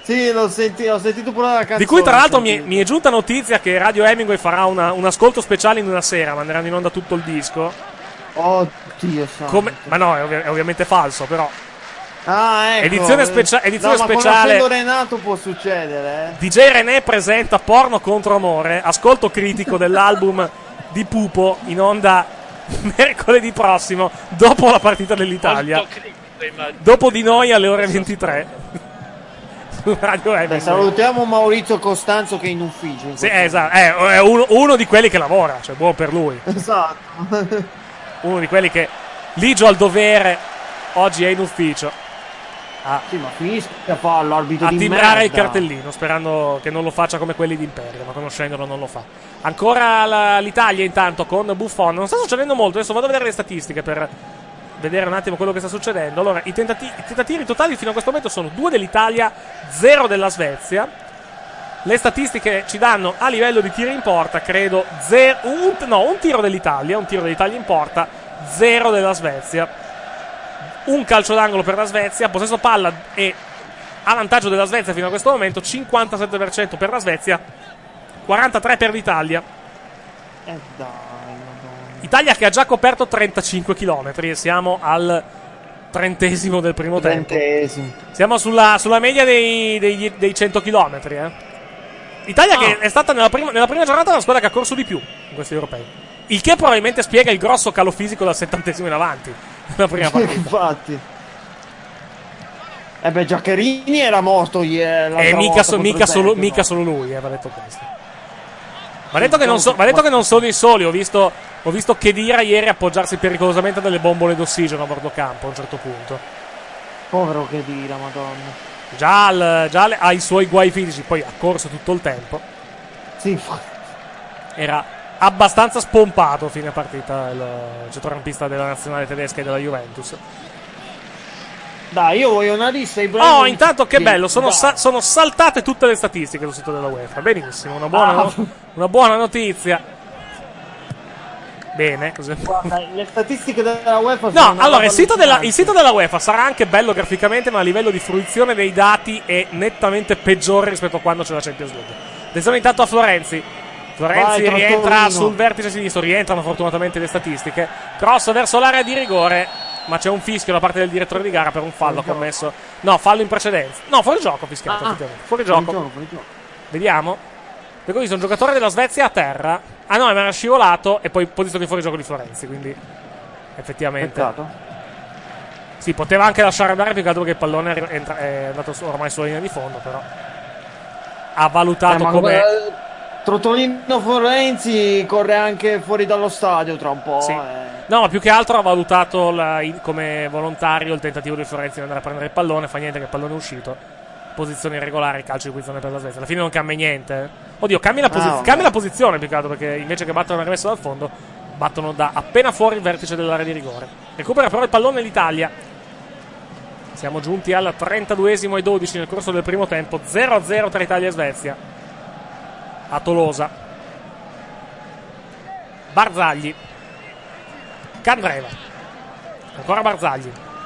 Sì, l'ho sentito, ho sentito pure la canzone. Di cui tra l'altro mi è, mi è giunta notizia che Radio Hemingway farà una, un ascolto speciale in una sera, manderanno in onda tutto il disco. Oddio santo. Come, ma no, è, ovvi- è ovviamente falso, però. Ah, ecco. Edizione, specia- edizione no, ma speciale. conoscendo Renato può succedere, eh. D J René presenta Porno contro amore, ascolto critico dell'album di Pupo in onda mercoledì prossimo, dopo la partita dell'Italia. Molto critico, immagino. Dopo di noi alle ore ventitré. Su Radio Hemingway. Beh, salutiamo Maurizio Costanzo che è in ufficio. In Sì, è, esatto, è, è uno, uno di quelli che lavora, cioè buono per lui. Esatto. Uno di quelli che ligio al dovere oggi è in ufficio a, sì, ma finisca a fare l'arbitro a di timbrare merda. il cartellino, sperando che non lo faccia come quelli di Imperio, ma conoscendolo non lo fa. Ancora la, l'Italia intanto con Buffon. Non sta succedendo molto, adesso vado a vedere le statistiche per vedere un attimo quello che sta succedendo. Allora, i tentativi, i tentativi totali fino a questo momento sono due dell'Italia, zero della Svezia. Le statistiche ci danno a livello di tiri in porta, credo, zero, un, no, un tiro dell'Italia, un tiro dell'Italia in porta, zero della Svezia. Un calcio d'angolo per la Svezia, possesso palla e a vantaggio della Svezia fino a questo momento, cinquantasette per cento per la Svezia, quarantatré per l'Italia. Eh dai, madonna. Italia che ha già coperto trentacinque chilometri e siamo al trentesimo del primo Trentesimo. tempo. Siamo sulla, sulla media dei, dei, dei cento chilometri. Eh. Italia oh. che è stata nella prima, nella prima giornata la squadra che ha corso di più in questi europei. Il che probabilmente spiega il grosso calo fisico dal settantesimo in avanti. La prima partita. Infatti. Eh beh, Giaccherini era morto ieri. E mica, so, mica, solo, mica solo lui, eh, va detto questo. Va detto, che non, so, va detto che non sono i soli. Ho visto, ho visto Khedira ieri appoggiarsi pericolosamente a delle bombole d'ossigeno a bordo campo a un certo punto. Povero Khedira, madonna. Già, al, già al, ha i suoi guai fisici, poi ha corso tutto il tempo. Sì, infatti. Era abbastanza spompato a fine partita il centrocampista della nazionale tedesca e della Juventus. Dai, io voglio una lista. Oh, intanto che bello, sono, sa- sono saltate tutte le statistiche sul sito della UEFA. Benissimo, una buona, ah. no- una buona notizia. Bene, così. Guarda, le statistiche della UEFA no, allora il sito, della, il sito della UEFA sarà anche bello graficamente, ma a livello di fruizione dei dati è nettamente peggiore rispetto a quando c'è la Champions League. Attenzione intanto a Florenzi. Florenzi Vai, rientra sul vertice sinistro, rientrano fortunatamente le statistiche. Cross verso l'area di rigore, ma c'è un fischio da parte del direttore di gara per un fallo fuori commesso. Gioco. No, fallo in precedenza. No, fuori gioco fischiato. Ah, fuori gioco. Fuori gioco, fuori gioco. Vediamo. Perché ho visto un giocatore della Svezia a terra. Ah no, era scivolato e poi posizione di fuori gioco di Florenzi, quindi effettivamente. Peccato. Sì, poteva anche lasciare andare più che altro perché il pallone è, entra- è andato ormai sulla linea di fondo, però ha valutato eh, come... come... Trotolino Florenzi corre anche fuori dallo stadio tra un po'. Sì. Eh. No, ma più che altro ha valutato la, in, come volontario il tentativo di Florenzi di andare a prendere il pallone. Fa niente che il pallone è uscito. Posizione irregolare, calcio di punizione per la Svezia. Alla fine non cambia niente. Oddio, cambia la, posi- ah, cambia la posizione più che altro, perché invece che battono una rimessa dal fondo, battono da appena fuori il vertice dell'area di rigore. Recupera però il pallone l'Italia. Siamo giunti al trentaduesimo e dodici nel corso del primo tempo. zero a zero tra Italia e Svezia. A Tolosa. Barzagli. Candreva. Ancora Barzagli.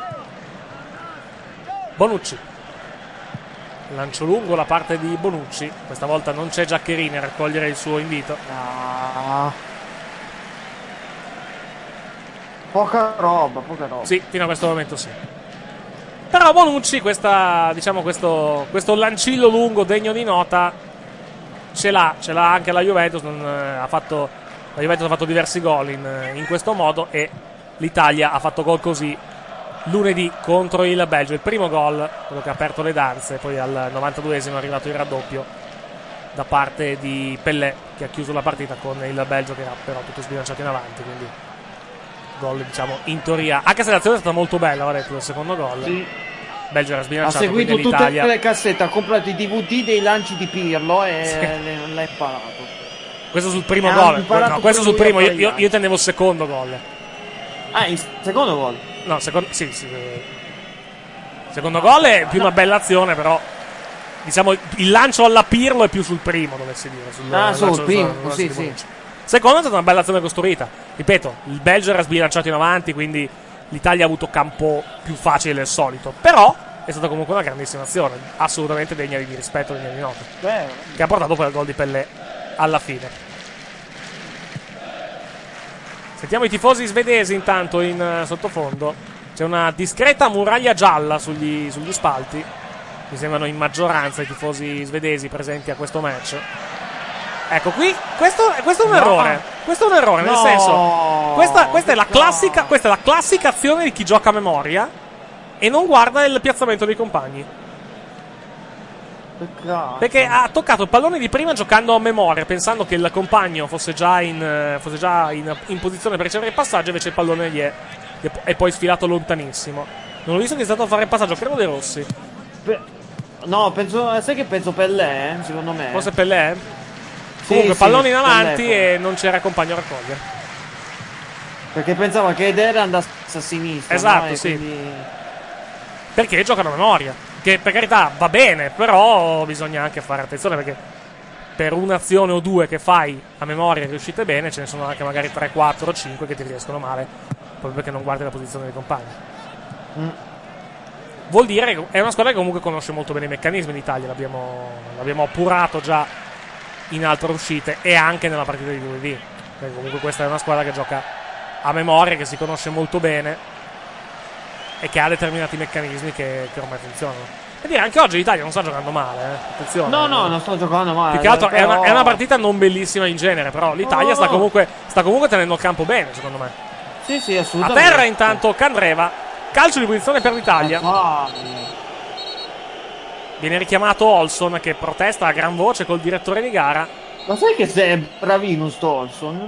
Bonucci. Lancio lungo la parte di Bonucci. Questa volta non c'è Giaccherini a raccogliere il suo invito. No. Poca roba, poca roba. Sì, fino a questo momento sì. Però Bonucci, questa, diciamo, questo, questo lancillo lungo degno di nota ce l'ha, ce l'ha anche la Juventus. Non, eh, ha fatto, la Juventus ha fatto diversi gol in, in questo modo e l'Italia ha fatto gol così lunedì contro il Belgio. Il primo gol, quello che ha aperto le danze, poi al novantaduesimo è arrivato il raddoppio da parte di Pellè, che ha chiuso la partita con il Belgio che era però tutto sbilanciato in avanti, quindi gol, diciamo, in teoria, anche se l'azione è stata molto bella, va detto, il secondo gol. Sì. Belgio era sbilanciato. Ha seguito tutte l'Italia... le cassette, ha comprato i D V D dei lanci di Pirlo e sì. l'ha imparato. Questo sul primo gol. No, questo sul primo, io, io, io tendevo il secondo gol. Ah, il secondo gol? No, secondo, sì, sì. Secondo gol è più una bella azione, però diciamo il lancio alla Pirlo è più sul primo, dovessi dire. Sul, ah, sul primo, sul, sì, sì. Secondo è stata una bella azione costruita. Ripeto, il Belgio era sbilanciato in avanti, quindi l'Italia ha avuto campo più facile del solito. Però è stata comunque una grandissima azione, assolutamente degna di rispetto, degna di nota, Beh. che ha portato poi al gol di Pellè alla fine. Sentiamo i tifosi svedesi intanto in uh, sottofondo. C'è una discreta muraglia gialla sugli, sugli spalti. Mi sembrano in maggioranza i tifosi svedesi presenti a questo match. Ecco, qui questo, questo è un no. errore. Questo è un errore, no. nel senso, questa, questa, è la classica, questa è la classica azione di chi gioca a memoria e non guarda il piazzamento dei compagni. Peccato. Perché ha toccato il pallone di prima giocando a memoria, pensando che il compagno fosse già in, fosse già in, in posizione per ricevere il passaggio, invece il pallone gli è, è poi sfilato lontanissimo. Non ho visto che è stato a fare il passaggio, credo De Rossi. Pe- no, penso, sai che penso Pellè, eh, secondo me. Forse Pellè? Sì, Comunque sì, pallone in avanti Pellè, e non c'era compagno a raccogliere. Perché pensava che Eder andasse a sinistra. Esatto, no? sì. Quindi... Perché giocano a memoria. Che per carità va bene, però bisogna anche fare attenzione, perché per un'azione o due che fai a memoria e riuscite bene, ce ne sono anche magari tre, quattro, cinque che ti riescono male, proprio perché non guardi la posizione dei compagni. Mm. Vuol dire che è una squadra che comunque conosce molto bene i meccanismi d'Italia, l'abbiamo, l'abbiamo appurato già in altre uscite e anche nella partita di lunedì, perché comunque questa è una squadra che gioca a memoria, che si conosce molto bene e che ha determinati meccanismi che, che ormai funzionano. E dire, anche oggi l'Italia non sta giocando male, eh. Attenzione. No, no, non sto giocando male. Più che altro però... è, una, è una partita non bellissima in genere, però l'Italia oh. sta, comunque, sta comunque tenendo il campo bene, secondo me. Sì, sì, A assolutamente. terra intanto Candreva, calcio di punizione per l'Italia. Ah, Viene richiamato Olson, che protesta a gran voce col direttore di gara. ma sai che sei bravino sto Olson?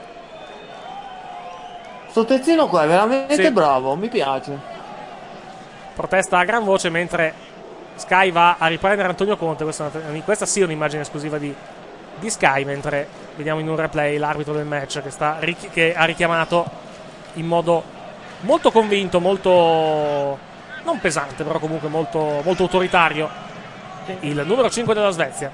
Sto terzino qua è veramente Sì. bravo, mi piace. Protesta a gran voce mentre Sky va a riprendere Antonio Conte. Questa, questa sì è un'immagine esclusiva di, di Sky, mentre vediamo in un replay l'arbitro del match che, sta, che ha richiamato in modo molto convinto, molto non pesante, però comunque molto, molto autoritario, il numero cinque della Svezia.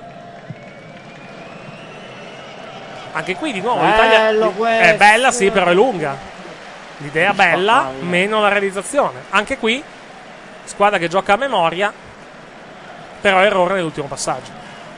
Anche qui di nuovo l'Italia è bella, sì, però è lunga. L'idea bella, meno la realizzazione. Anche qui squadra che gioca a memoria, però errore nell'ultimo passaggio.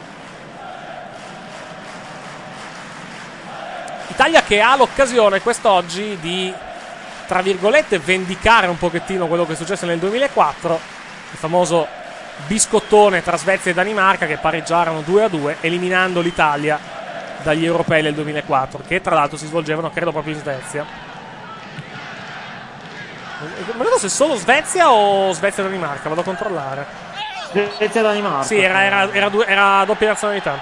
Italia che ha l'occasione quest'oggi di, tra virgolette, vendicare un pochettino quello che è successo nel duemilaquattro, il famoso biscottone tra Svezia e Danimarca, che pareggiarono due a due eliminando l'Italia dagli europei del duemilaquattro, che tra l'altro si svolgevano credo proprio in Svezia. Non vedo se solo Svezia o Svezia-Danimarca, vado a controllare. Svezia-Danimarca. Sì, era, era, era, due, era doppia nazionalità.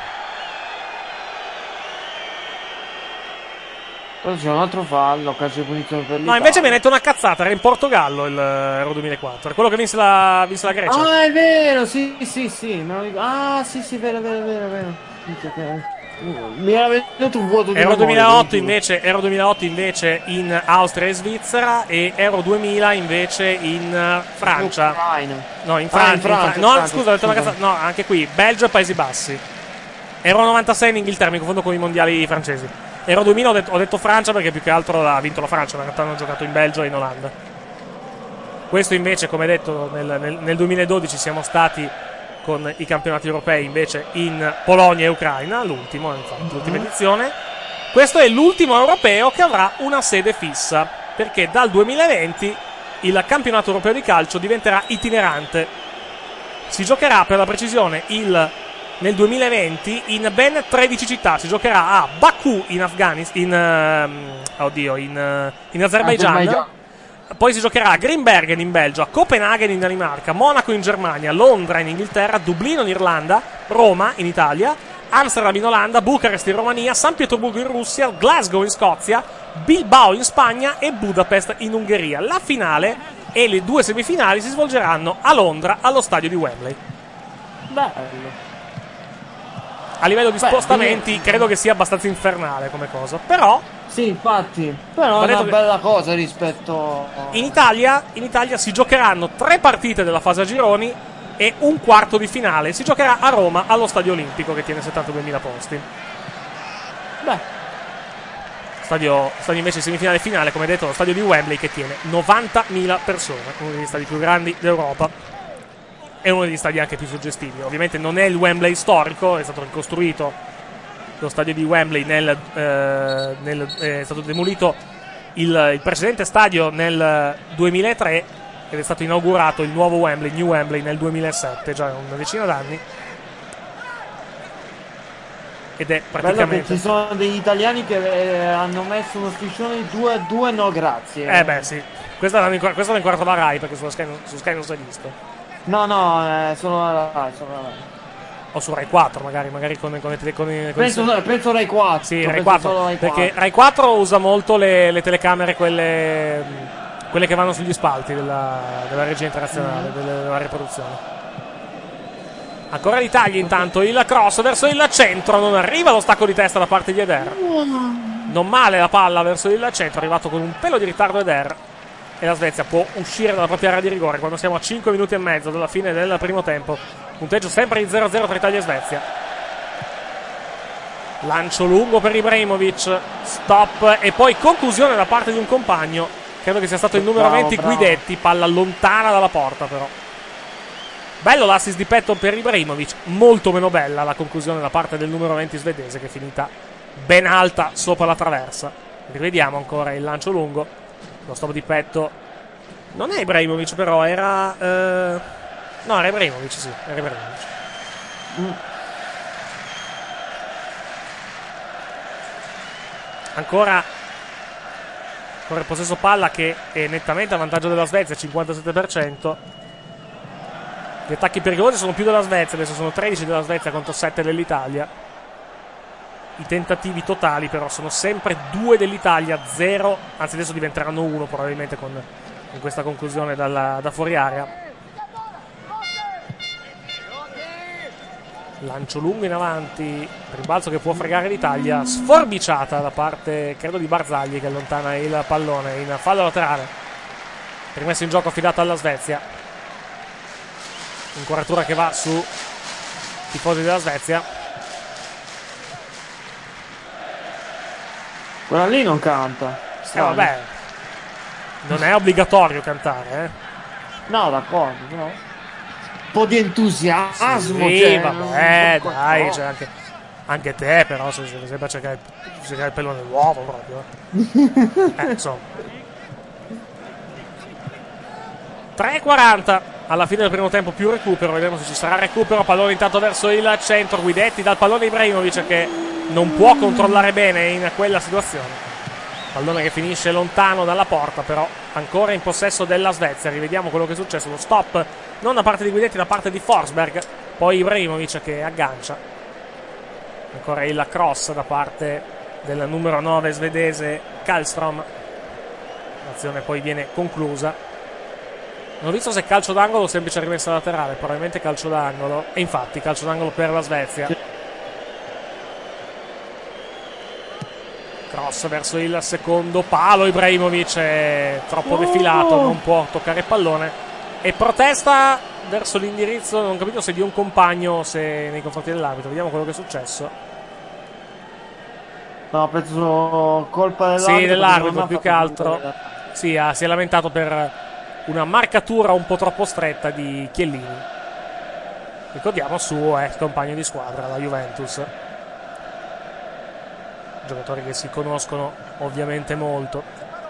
Poi c'è un altro fallo, calcio di punizione per l'Italia. No, invece mi ha detto una cazzata, era in Portogallo il Euro duemilaquattro, è quello che vinse la, vinse la Grecia. Ah, è vero, sì, sì, sì. Me lo dico. Ah, sì, sì, vero, vero, vero, vero. Mi era venuto un vuoto di Euro memoria, duemilaotto invece, Euro duemilaotto invece in Austria e Svizzera, e Euro duemila invece in Francia. No, in, Fran- ah, in Francia. In Fra- no, Francia, scusa, ho detto una cazzata. No, anche qui Belgio e Paesi Bassi. Euro novantasei in Inghilterra, mi confondo con i mondiali francesi. Euro duemila ho detto, ho detto Francia perché più che altro ha vinto la Francia, in realtà hanno giocato in Belgio e in Olanda. Questo invece, come detto, nel, nel, nel duemiladodici siamo stati con i campionati europei invece in Polonia e Ucraina, l'ultimo, infatti, mm-hmm. l'ultima edizione. Questo è l'ultimo europeo che avrà una sede fissa, perché dal duemilaventi il campionato europeo di calcio diventerà itinerante. Si giocherà, per la precisione, il, nel duemilaventi in ben tredici città. Si giocherà a Baku in Afghanistan, in, uh, oddio, in, uh, in Azerbaijan. Azerbaijan. Poi si giocherà a Grimbergen in Belgio, a Copenaghen in Danimarca, Monaco in Germania, Londra in Inghilterra, Dublino in Irlanda, Roma in Italia, Amsterdam in Olanda, Bucarest in Romania, San Pietroburgo in Russia, Glasgow in Scozia, Bilbao in Spagna e Budapest in Ungheria. La finale e le due semifinali si svolgeranno a Londra, allo stadio di Wembley. Bello. A livello di Beh, spostamenti io... credo che sia abbastanza infernale come cosa, però sì, infatti, però è una bella cosa rispetto in Italia, in Italia si giocheranno tre partite della fase a gironi e un quarto di finale. Si giocherà a Roma allo Stadio Olimpico, che tiene settantaduemila posti. Beh, stadio, stadio invece semifinale e finale, come detto, lo stadio di Wembley, che tiene novantamila persone, uno degli stadi più grandi d'Europa. è uno degli stadi anche più suggestivi. Ovviamente non è il Wembley storico, è stato ricostruito lo stadio di Wembley nel, eh, nel, è stato demolito il, il precedente stadio nel duemilatré ed è stato inaugurato il nuovo Wembley, New Wembley, nel duemilasette, già una decina d'anni. Ed è praticamente... Bello che ci sono degli italiani che eh, hanno messo uno striscione due a due, no grazie. Eh beh sì, questa l'hanno inquadrata, questa l'ha inquadrata la Rai, perché sulla Sky, su Sky non si è visto. No, no, eh, sono la Rai, sono la Rai. O su Rai quattro magari, magari con, con, con, con penso, con... penso Rai quattro. Sì, Rai quattro, Rai quattro, perché Rai quattro usa molto le, le telecamere, quelle, quelle che vanno sugli spalti della, della regia internazionale, mm. della, della riproduzione. Ancora l'Italia intanto, il cross verso il centro, non arriva lo stacco di testa da parte di Eder. Non male la palla verso il centro, è arrivato con un pelo di ritardo Eder. E la Svezia può uscire dalla propria area di rigore quando siamo a cinque minuti e mezzo dalla fine del primo tempo. Punteggio sempre di zero a zero tra Italia e Svezia. Lancio lungo per Ibrahimovic, stop e poi conclusione da parte di un compagno. Credo che sia stato il numero venti Guidetti, palla lontana dalla porta però. Bello l'assist di petto per Ibrahimovic, molto meno bella la conclusione da parte del numero venti svedese, che è finita ben alta sopra la traversa. Rivediamo ancora il lancio lungo, lo stop di petto. Non è Ibrahimovic però, era... Eh... No, era Ibrahimovic, sì, era Ibrahimovic. Mm. Ancora... Ancora il possesso palla che è nettamente a vantaggio della Svezia, cinquantasette per cento. Gli attacchi pericolosi sono più della Svezia, adesso sono tredici della Svezia contro sette dell'Italia. I tentativi totali però sono sempre due dell'Italia, zero, anzi adesso diventeranno uno probabilmente con, con questa conclusione dalla, da fuori area. Lancio lungo in avanti, rimbalzo che può fregare l'Italia, sforbiciata da parte credo di Barzagli che allontana il pallone in fallo laterale. Rimessa in gioco affidata alla Svezia. Inquadratura che va su tifosi della Svezia. Quella lì non canta. Eh vabbè, non è obbligatorio cantare, eh. No, d'accordo, no. Un po' di entusiasmo. Sì, cioè, vabbè, dai, no. Cioè anche, anche te però se sembra cercare, cercare il pelo nell'uovo proprio. Eh, insomma. tre e quaranta alla fine del primo tempo, più recupero, vediamo se ci sarà recupero. Pallone intanto verso il centro, Guidetti dal pallone Ibrahimovic che non può controllare bene in quella situazione. Pallone che finisce lontano dalla porta, però ancora in possesso della Svezia. Rivediamo quello che è successo, lo stop non da parte di Guidetti, da parte di Forsberg, poi Ibrahimovic che aggancia. Ancora il cross da parte del numero nove svedese Kallström. L'azione poi viene conclusa. Non ho visto se calcio d'angolo o semplice rimessa laterale, probabilmente calcio d'angolo. E infatti calcio d'angolo per la Svezia. Cross verso il secondo palo, Ibrahimovic è troppo defilato, non può toccare il pallone. E protesta verso l'indirizzo, non ho capito se di un compagno o se nei confronti dell'arbitro. Vediamo quello che è successo. No, penso colpa dell'arbitro. Sì, dell'arbitro più che altro. Sì, ha, si è lamentato per una marcatura un po' troppo stretta di Chiellini, ricordiamo suo ex compagno di squadra, la Juventus. Giocatori che si conoscono ovviamente molto.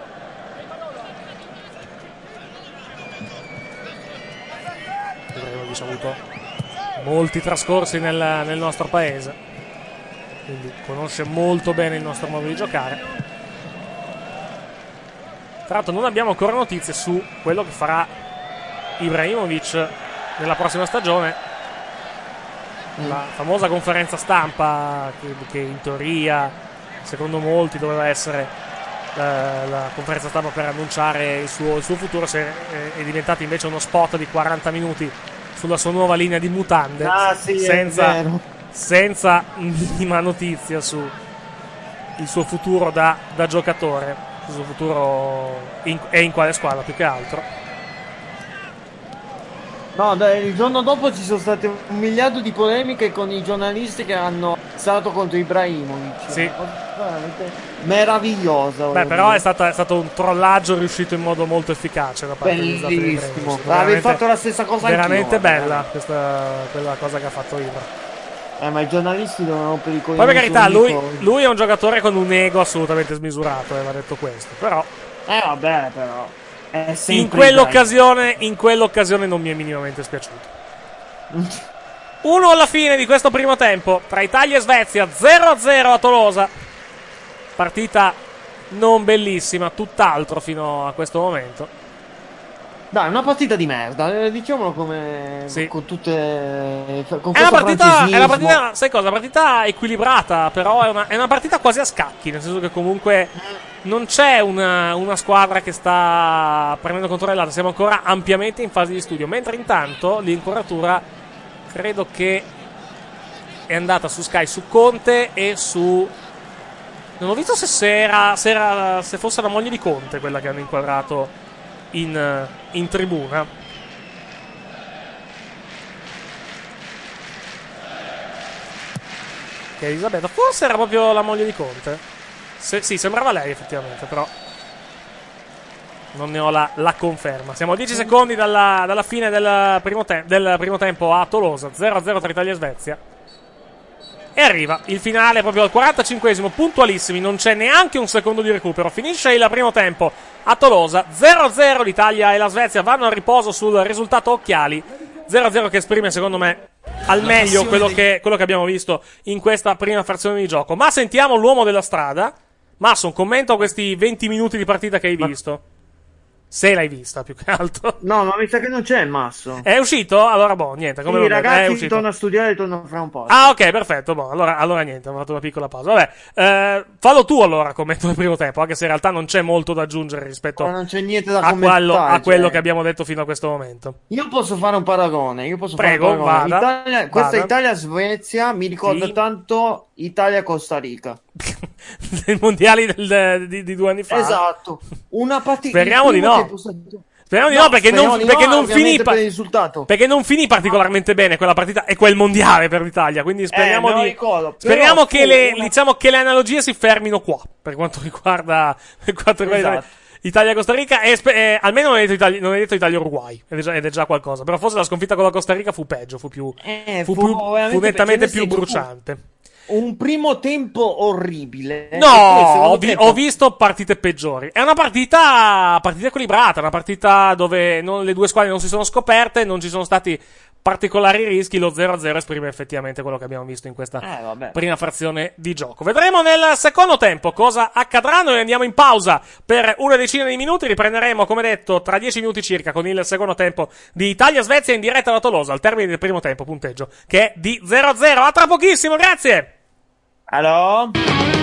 Ibrahimovic ha avuto molti trascorsi nel, nel nostro paese, quindi conosce molto bene il nostro modo di giocare. Tra l'altro non abbiamo ancora notizie su quello che farà Ibrahimovic nella prossima stagione. La famosa conferenza stampa che, che in teoria, secondo molti, doveva essere la, la conferenza stampa per annunciare il suo, il suo futuro, se è, è diventata invece uno spot di quaranta minuti sulla sua nuova linea di mutande, ah, sì, senza, senza minima notizia su il suo futuro da, da giocatore. Il suo futuro in, è in quale squadra più che altro. No, dai, il giorno dopo ci sono state un miliardo di polemiche con i giornalisti che hanno incazzato contro Ibrahimovic. Sì. Veramente meravigliosa. Beh, però dire. È, stata, è stato un trollaggio riuscito in modo molto efficace da parte di Zlatan Ibrahimovic. Avevi fatto la stessa cosa veramente anch'io. Veramente bella questa, quella cosa che ha fatto Ibra. Eh, ma i giornalisti devono rompere i coglioni. Poi per carità, lui, lui è un giocatore con un ego assolutamente smisurato, eh, va detto questo. Però. Eh vabbè, però. È in quell'occasione, in quell'occasione non mi è minimamente spiaciuto. uno alla fine di questo primo tempo tra Italia e Svezia, zero a zero a Tolosa. Partita non bellissima, tutt'altro fino a questo momento. Dai, una partita di merda, diciamolo come sì. con tutte con è una partita, è una partita, sai cosa? Una partita equilibrata, però è una, è una partita quasi a scacchi, nel senso che comunque non c'è una, una squadra che sta prendendo controllo dell'altra, siamo ancora ampiamente in fase di studio, mentre intanto l'inquadratura credo che è andata su Sky, su Conte e su... non ho visto se, se, era, se, era, se fosse la moglie di Conte quella che hanno inquadrato in, in tribuna. Che Elisabetta, forse era proprio la moglie di Conte. Se, sì, sembrava lei effettivamente, però non ne ho la, la conferma. Siamo a dieci secondi dalla, dalla fine del primo, te- del primo tempo a Tolosa, zero a zero tra Italia e Svezia. E arriva il finale proprio al quarantacinquesimo, puntualissimi, non c'è neanche un secondo di recupero. Finisce il primo tempo a Tolosa, zero a zero, l'Italia e la Svezia vanno a riposo sul risultato occhiali. zero a zero che esprime secondo me al meglio quello che, quello che abbiamo visto in questa prima frazione di gioco. Ma sentiamo l'uomo della strada. Masson, commento questi venti minuti di partita che hai visto. Se l'hai vista, più che altro. No, ma mi sa che non c'è il Masso. È uscito? Allora, boh, niente. Come sì, lo ragazzi, è torno a studiare e torno fra un po'. Ah, ok, perfetto. Boh, allora, allora niente, ho fatto una piccola pausa. Vabbè, eh, fallo tu allora, commento del primo tempo, anche se in realtà non c'è molto da aggiungere rispetto non c'è niente da a, quello, a cioè. quello che abbiamo detto fino a questo momento. Io posso fare un paragone. Io posso Prego, fare un paragone. vada, Italia, questa vada. Italia-Svezia mi ricorda sì. tanto Italia-Costa Rica. Dei mondiali del, di, di due anni fa. Esatto. Una partita. Speriamo di no. Posso... Speriamo di no, no, perché non, di perché, no, non finì pa- per perché non finì particolarmente bene quella partita e quel mondiale per l'Italia. Quindi speriamo eh, di ricordo, speriamo che le, una... diciamo che le analogie si fermino qua per quanto riguarda per quanto riguarda esatto. Italia Costa Rica e spe- eh, almeno non hai detto Italia, non hai detto Italia Uruguay ed è, già, ed è già qualcosa. Però forse la sconfitta con la Costa Rica fu peggio, fu più eh, fu, fu, più, fu nettamente più senso, bruciante. Fu... Un primo tempo orribile. No, ho, vi- tempo... ho visto partite peggiori. È una partita, partita equilibrata, una partita dove non, le due squadre non si sono scoperte, non ci sono stati particolari rischi. Lo zero a zero esprime effettivamente quello che abbiamo visto in questa eh, prima frazione di gioco. Vedremo nel secondo tempo cosa accadrà. Noi andiamo in pausa per una decina di minuti. Riprenderemo, come detto, tra dieci minuti circa con il secondo tempo di Italia-Svezia in diretta da Tolosa al termine del primo tempo, punteggio che è di zero a zero. A tra pochissimo, grazie! Allo?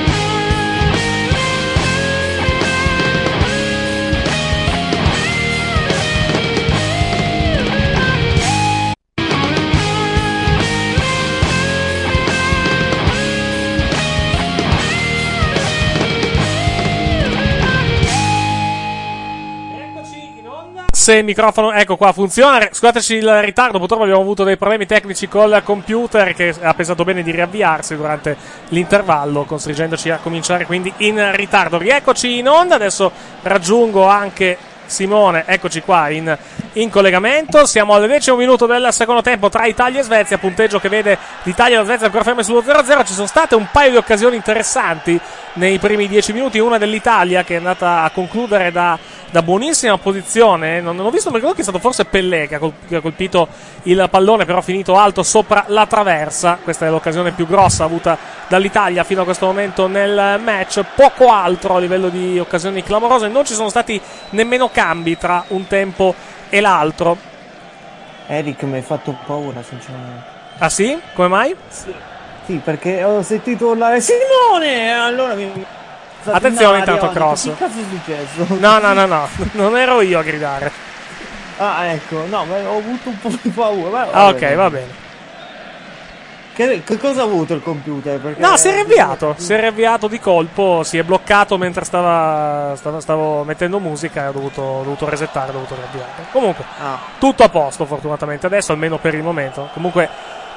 Se il microfono, ecco qua, funziona. Scusateci il ritardo, purtroppo abbiamo avuto dei problemi tecnici col computer che ha pensato bene di riavviarsi durante l'intervallo, costringendoci a cominciare quindi in ritardo. Rieccoci in onda, adesso raggiungo anche Simone, eccoci qua in, in collegamento. Siamo al decimo minuto del secondo tempo tra Italia e Svezia, punteggio che vede l'Italia e la Svezia ancora ferme sullo zero a zero. Ci sono state un paio di occasioni interessanti nei primi dieci minuti, una dell'Italia che è andata a concludere da, da buonissima posizione. Non, non ho visto, perché è stato forse Pellè che ha, colp- che ha colpito il pallone, però ha finito alto sopra la traversa. Questa è l'occasione più grossa avuta dall'Italia fino a questo momento nel match. Poco altro a livello di occasioni clamorose, non ci sono stati nemmeno cambi tra un tempo e l'altro. Eric, mi hai fatto paura sinceramente. Ah sì? Come mai? Sì, sì, perché ho sentito urlare Simone, allora mi... Attenzione intanto cross. Che cazzo è successo? No, no, no, no, non ero io a gridare. Ah, ecco, no, ma ho avuto un po' di paura. Ma ah, ok, va bene. Che, che cosa ha avuto il computer? Perché no, si è riavviato, si è riavviato di colpo, si è bloccato mentre stava, stava stavo mettendo musica e ho dovuto, ho dovuto resettare, ho dovuto riavviare. Comunque, ah. tutto a posto fortunatamente adesso, almeno per il momento. Comunque,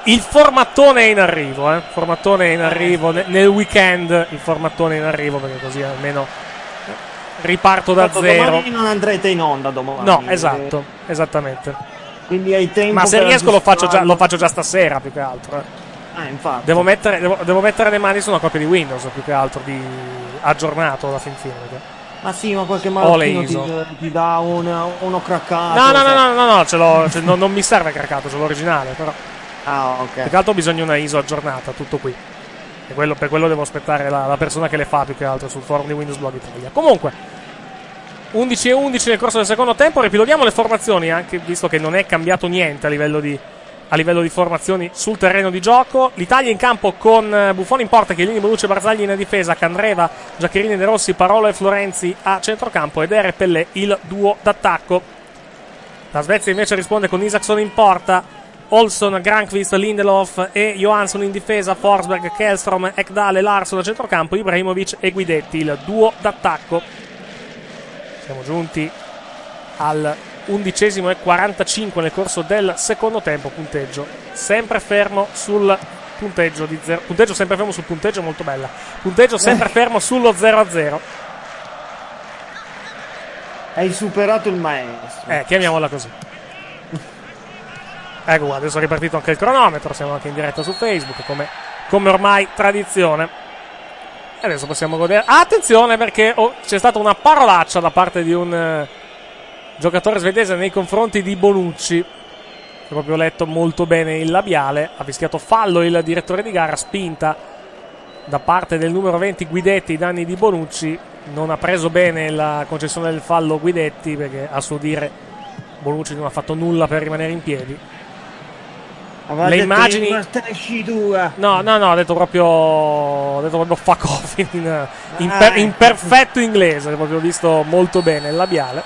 il formattone è in arrivo, eh. Formattone è in arrivo ne- nel weekend. Il formattone è in arrivo perché così almeno riparto da Tanto zero. Domani non andrete in onda domani. No, esatto, esattamente. Quindi hai tempo. Ma se per riesco lo faccio, già, aggiustarlo. lo faccio già stasera più che altro. Eh. Ah, infatti. Devo, mettere, devo, devo mettere le mani su una copia di Windows più che altro di aggiornato alla fin fine. Perché... Ma sì, ma qualche Ho malattia le ti, ISO. ti dà un, uno craccato. No, no, no, cioè. no, no, no, ce l'ho, cioè, non, non mi serve craccato, c'è l'originale, però. Ah, ok. Più che altro ho bisogno di una ISO aggiornata, tutto qui. E quello, per quello devo aspettare la, la persona che le fa più che altro sul forum di Windows Blog Italia. Comunque, undici e undici nel corso del secondo tempo, ripiloghiamo le formazioni, anche visto che non è cambiato niente a livello di, a livello di formazioni sul terreno di gioco. L'Italia in campo con Buffon in porta, Chiellini, Bonucci e Barzagli in difesa, Candreva, Giaccherini, De Rossi, Parolo e Florenzi a centrocampo ed Ere Pellè il duo d'attacco. La Svezia invece risponde con Isaacson in porta, Olsson, Granqvist, Lindelof e Johansson in difesa, Forsberg, Kellstrom, Ekdal e Larsson a centrocampo, Ibrahimovic e Guidetti il duo d'attacco. Siamo giunti al undicesimo e quarantacinque nel corso del secondo tempo. Punteggio sempre fermo sul punteggio di zero. Punteggio sempre fermo sul punteggio, molto bella. Punteggio sempre fermo sullo zero a zero. Hai superato il maestro. Eh, chiamiamola così. Ecco qua, adesso è ripartito anche il cronometro. Siamo anche in diretta su Facebook, come, come ormai tradizione. E adesso possiamo godere. Attenzione, perché oh, c'è stata una parolaccia da parte di un eh, giocatore svedese nei confronti di Bonucci. Ho proprio letto molto bene il labiale. Ha fischiato fallo il direttore di gara, spinta da parte del numero venti Guidetti ai danni di Bonucci. Non ha preso bene la concessione del fallo Guidetti, perché a suo dire Bonucci non ha fatto nulla per rimanere in piedi. Aveva Le detto immagini in una no no no ha detto proprio ho detto proprio fuck off in, in, per, in perfetto inglese, proprio visto molto bene il labiale.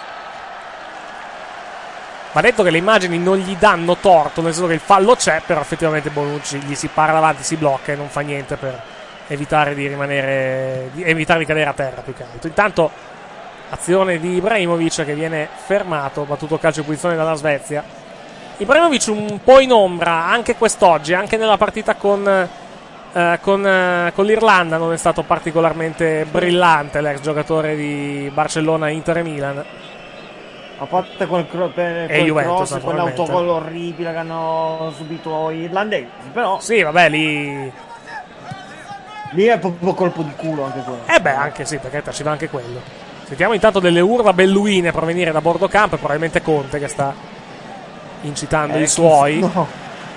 Ma ha detto che le immagini non gli danno torto, nel senso che il fallo c'è, però effettivamente Bonucci gli si para davanti, si blocca e non fa niente per evitare di rimanere di evitare di cadere a terra più che altro. Intanto azione di Ibrahimovic che viene fermato, battuto calcio di punizione dalla Svezia. Ibrahimovic un po' in ombra anche quest'oggi, anche nella partita con, eh, con, eh, con l'Irlanda non è stato particolarmente brillante l'ex giocatore di Barcellona, Inter e Milan. A parte quel, cro- per, E quel Juventus, cross, quell'autogol orribile che hanno subito gli irlandesi, però sì, vabbè, lì lì è proprio colpo di culo anche quello. Eh beh, anche sì, perché ci va anche quello. Sentiamo intanto delle urla belluine provenire da bordo campo, e probabilmente Conte che sta incitando eh, i suoi. No.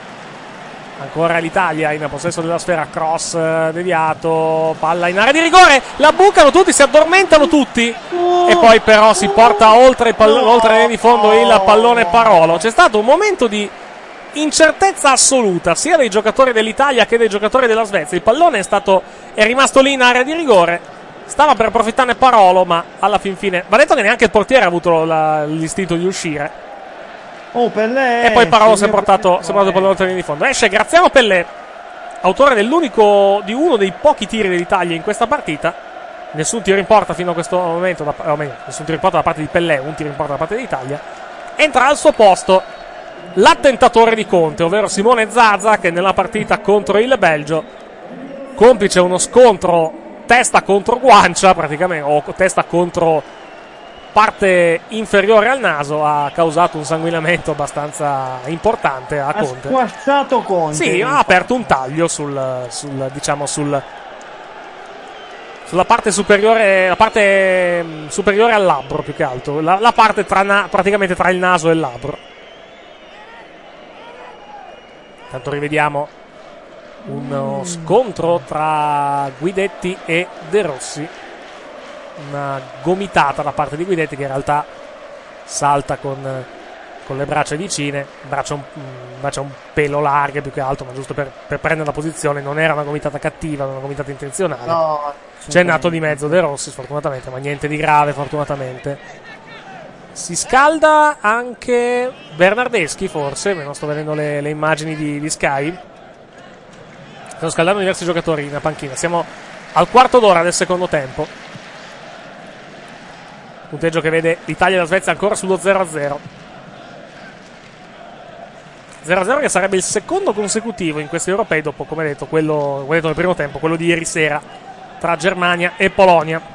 Ancora l'Italia in possesso della sfera, cross eh, deviato, palla in area di rigore, la bucano tutti, si addormentano tutti e poi però si porta oltre, il pall- oltre la linea di fondo il pallone Parolo. C'è stato un momento di incertezza assoluta sia dei giocatori dell'Italia che dei giocatori della Svezia. Il pallone è stato è rimasto lì in area di rigore, stava per approfittarne Parolo, ma alla fin fine va detto che neanche il portiere ha avuto la, l'istinto di uscire. Oh, Pellè, e poi Parolo si è portato, si è portato il pallone oltre la linea di fondo. Esce Graziano Pellè, autore dell'unico di uno dei pochi tiri dell'Italia in questa partita. Nessun tiro in porta fino a questo momento, da, o meglio, nessun tiro in porta da parte di Pellè, un tiro in porta da parte dell'Italia. Entra al suo posto l'attentatore di Conte, ovvero Simone Zaza, che nella partita contro il Belgio, complice uno scontro testa contro guancia praticamente, o testa contro parte inferiore al naso, ha causato un sanguinamento abbastanza importante a Conte. Ha squasciato Conte. Sì, ha aperto un taglio sul, sul diciamo sul sulla parte superiore, la parte superiore al labbro più che altro, la, la parte tra na, praticamente tra il naso e il labbro. Intanto rivediamo uno scontro tra Guidetti e De Rossi. Una gomitata da parte di Guidetti, che in realtà salta con, con le braccia vicine, braccia un, braccia un pelo larghe più che altro, ma giusto per, per prendere la posizione. Non era una gomitata cattiva, non una gomitata intenzionale. No, c'è nato di mezzo De Rossi sfortunatamente, ma niente di grave fortunatamente. Si scalda anche Bernardeschi, forse, non sto vedendo le, le immagini di, di Sky. Stanno scaldando diversi giocatori in panchina. Siamo al quarto d'ora del secondo tempo. Punteggio che vede l'Italia e la Svezia ancora sullo zero a zero. zero a zero che sarebbe il secondo consecutivo in questi europei dopo, come detto, quello, come detto nel primo tempo, quello di ieri sera tra Germania e Polonia.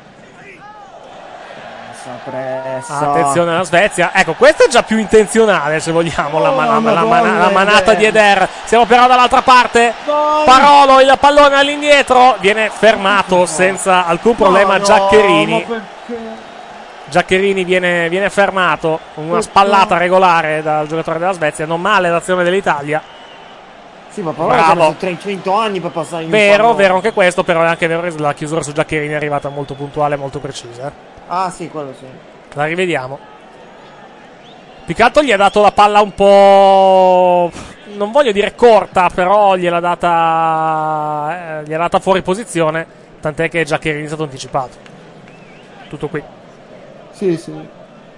Pressa. Attenzione alla Svezia, ecco, questa è già più intenzionale se vogliamo. Oh, la, man- la, man- la manata di Eder. Siamo però dall'altra parte. No. Parolo, il pallone all'indietro, viene fermato no. senza alcun problema. No, Giaccherini no, Giaccherini viene, viene fermato, una spallata regolare dal giocatore della Svezia. Non male l'azione dell'Italia. Sì, ma però sono trecento anni per passare in vero, vero anche questo, però è anche vero che la chiusura su Giaccherini è arrivata molto puntuale, molto precisa. Ah sì, quello sì. La rivediamo. Piccato gli ha dato la palla un po', non voglio dire corta, però gliel'ha data, eh, gliel'ha data fuori posizione, tant'è che Giaccherini è stato anticipato. Tutto qui. Sì, sì.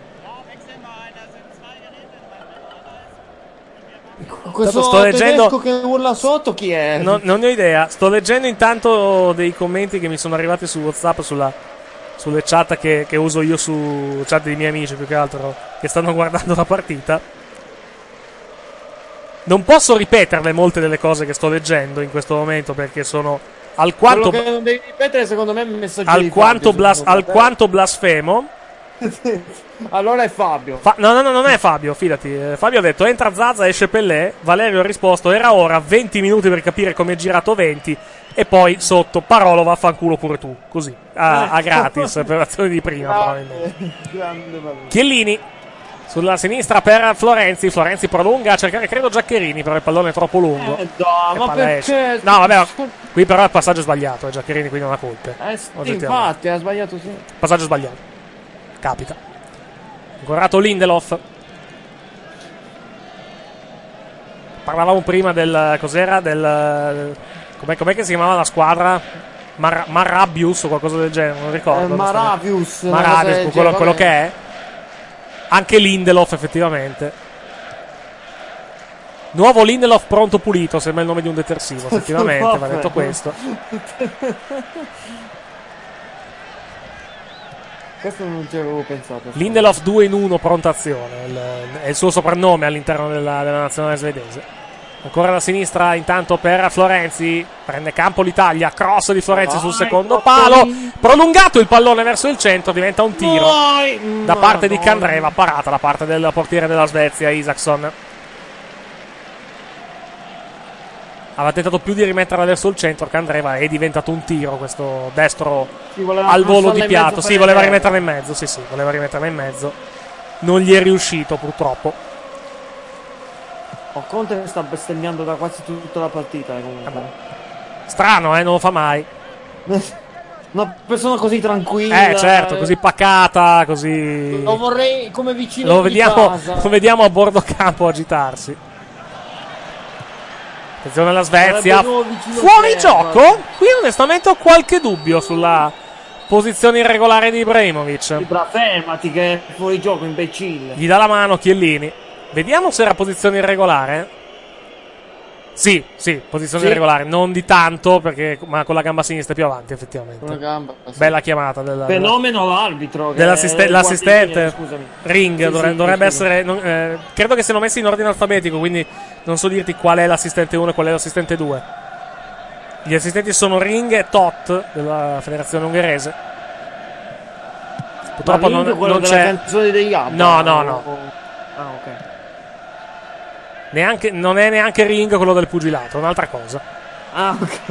Questo sto leggendo che urla sotto chi è? Non, non ne ho idea. Sto leggendo intanto dei commenti che mi sono arrivati su WhatsApp, sulla, sulle chat che, che uso io, su chat dei miei amici più che altro, che stanno guardando la partita. Non posso ripeterle molte delle cose che sto leggendo in questo momento perché sono alquanto quello che non devi ripetere secondo me è un messaggio alquanto, blas, alquanto blasfemo. Allora è Fabio. Fa- no, no, no, non è Fabio, fidati. Eh, Fabio ha detto entra Zaza, esce Pellè. Valerio ha risposto era ora, venti minuti per capire come è girato venti. E poi sotto Parolo vaffanculo pure tu. Così, a, a gratis per l'azione di prima. Probabilmente. Chiellini sulla sinistra per Florenzi. Florenzi prolunga a cercare, credo, Giaccherini, però il pallone è troppo lungo. Eh, no, ma perché? No, vabbè, qui però il passaggio è sbagliato. È Giaccherini, quindi non ha colpe. Eh, sì, infatti, ha sbagliato sì. Passaggio sbagliato. Capita. Incorrato Lindelof. Parlavamo prima del cos'era del com'è, com'è che si chiamava la squadra? Mar- Marabius o qualcosa del genere, non ricordo. Eh, Maravius, Maravius, quello, quello che è. Anche Lindelof effettivamente. Nuovo Lindelof pronto pulito, sembra il nome di un detersivo, effettivamente, va detto questo. Questo non ci avevo pensato. Lindelof due in uno pronta azione, il, è il suo soprannome all'interno della, della nazionale svedese. Ancora da sinistra intanto per Florenzi, prende campo l'Italia, cross di Florenzi oh, sul secondo palo, prolungato il pallone verso il centro, diventa un tiro oh, da parte no, di Candreva, parata da parte del portiere della Svezia, Isaksson. Aveva tentato più di rimetterla verso il centro, Candreva, è diventato un tiro questo destro sì, al volo di piatto. Sì, voleva rimetterla in mezzo, sì sì, voleva rimetterla in mezzo. Non gli è riuscito purtroppo. Oh, Conte sta bestemmiando da quasi tutta la partita comunque. Vabbè. Strano, eh, non lo fa mai. Una persona così tranquilla. Eh, certo, così pacata, così. Lo vorrei come vicino lo vediamo, di casa. Lo vediamo a bordo campo agitarsi. Attenzione alla Svezia. Fuori gioco? Qui onestamente ho qualche dubbio sulla posizione irregolare di Ibrahimovic. Ibra, fermati che è fuori gioco, imbecille. Gli dà la mano Chiellini. Vediamo se era posizione irregolare. Sì, sì, posizione sì. irregolare, non di tanto, perché, ma con la gamba sinistra più avanti, effettivamente. Con la gamba, sì. Bella chiamata della, fenomeno l'arbitro. Dell'assiste- l'assistente Ring sì, dovrebbe, sì, dovrebbe essere. Non, eh, credo che siano messi in ordine alfabetico, quindi non so dirti qual è l'assistente uno e qual è l'assistente due. Gli assistenti sono Ring e Tot della federazione ungherese. Purtroppo non, non c'è. Canzone degli Abba, no, no, no. O... Ah, ok. Neanche, non è neanche Ring quello del pugilato, è un'altra cosa. Ah, ok.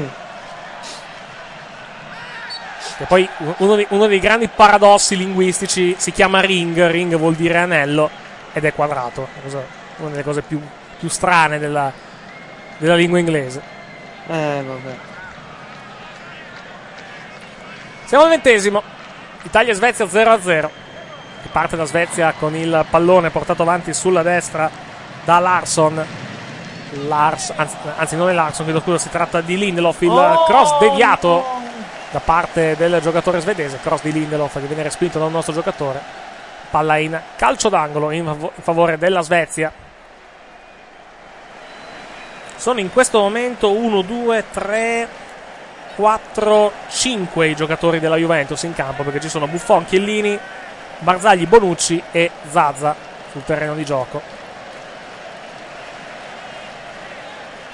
E poi uno, di, uno dei grandi paradossi linguistici si chiama ring, ring vuol dire anello ed è quadrato. Una delle cose più, più strane della, della lingua inglese. Eh, vabbè. Siamo al ventesimo. Italia e Svezia zero a zero. Che parte da Svezia con il pallone portato avanti sulla destra da Larsson. Lars, anzi, anzi non è Larsson, chiedo scusa, si tratta di Lindelof. Il oh! cross deviato da parte del giocatore svedese. Cross di Lindelof che viene respinto da un nostro giocatore. Palla in calcio d'angolo in favore della Svezia. Sono in questo momento uno, due, tre, quattro, cinque i giocatori della Juventus in campo, perché ci sono Buffon, Chiellini, Barzagli, Bonucci e Zaza sul terreno di gioco.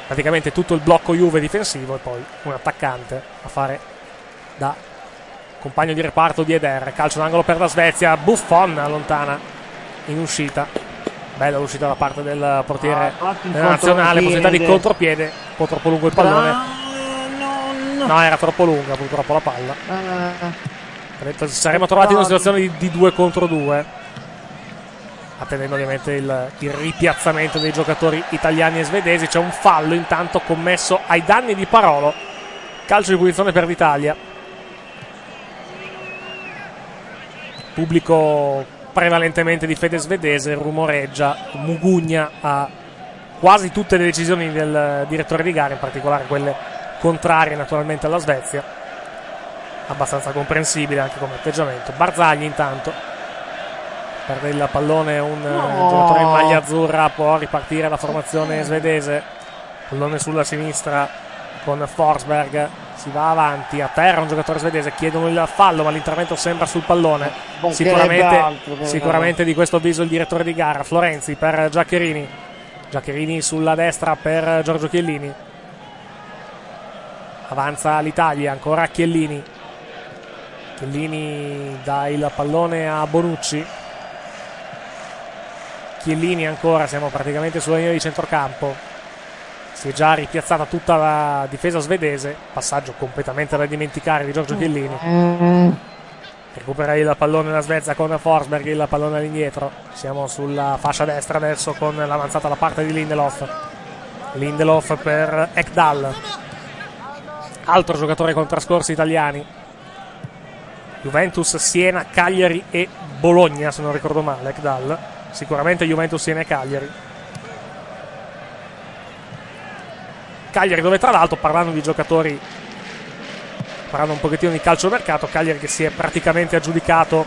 praticamente tutto il blocco Juve difensivo e poi un attaccante a fare da compagno di reparto di Eder. Calcio d'angolo per la Svezia, Buffon allontana in uscita, bella l'uscita da parte del portiere ah, della nazionale, possibilità di contropiede, un po' troppo lungo il pallone. Ah, no, no. no era troppo lunga purtroppo la palla. ah. Saremmo trovati in una situazione di, di due contro due, attendendo ovviamente il, il ripiazzamento dei giocatori italiani e svedesi. C'è un fallo intanto commesso ai danni di Parolo, calcio di punizione per l'Italia. Pubblico prevalentemente di fede svedese rumoreggia, mugugna a quasi tutte le decisioni del direttore di gara, in particolare quelle contrarie naturalmente alla Svezia. Abbastanza comprensibile anche come atteggiamento. Barzagli intanto perde il pallone, un no. giocatore in maglia azzurra, può ripartire la formazione svedese. Pallone sulla sinistra con Forsberg, si va avanti, a terra un giocatore svedese, chiedono il fallo ma l'intervento sembra sul pallone. Sicuramente, altro, sicuramente di questo avviso il direttore di gara. Florenzi per Giaccherini, Giaccherini sulla destra per Giorgio Chiellini, avanza l'Italia, ancora Chiellini, Chiellini dà il pallone a Bonucci, Chiellini ancora, siamo praticamente sulla linea di centrocampo. Si è già ripiazzata tutta la difesa svedese, passaggio completamente da dimenticare di Giorgio Chiellini. Recupera il pallone la Svezia con Forsberg, il pallone all'indietro. Siamo sulla fascia destra adesso con l'avanzata da parte di Lindelof. Lindelof per Ekdal, altro giocatore con trascorsi italiani. Juventus, Siena, Cagliari e Bologna, se non ricordo male. Ekdal, sicuramente Juventus, Siena e Cagliari. Cagliari dove tra l'altro, parlando di giocatori, parlando un pochettino di calciomercato, Cagliari che si è praticamente aggiudicato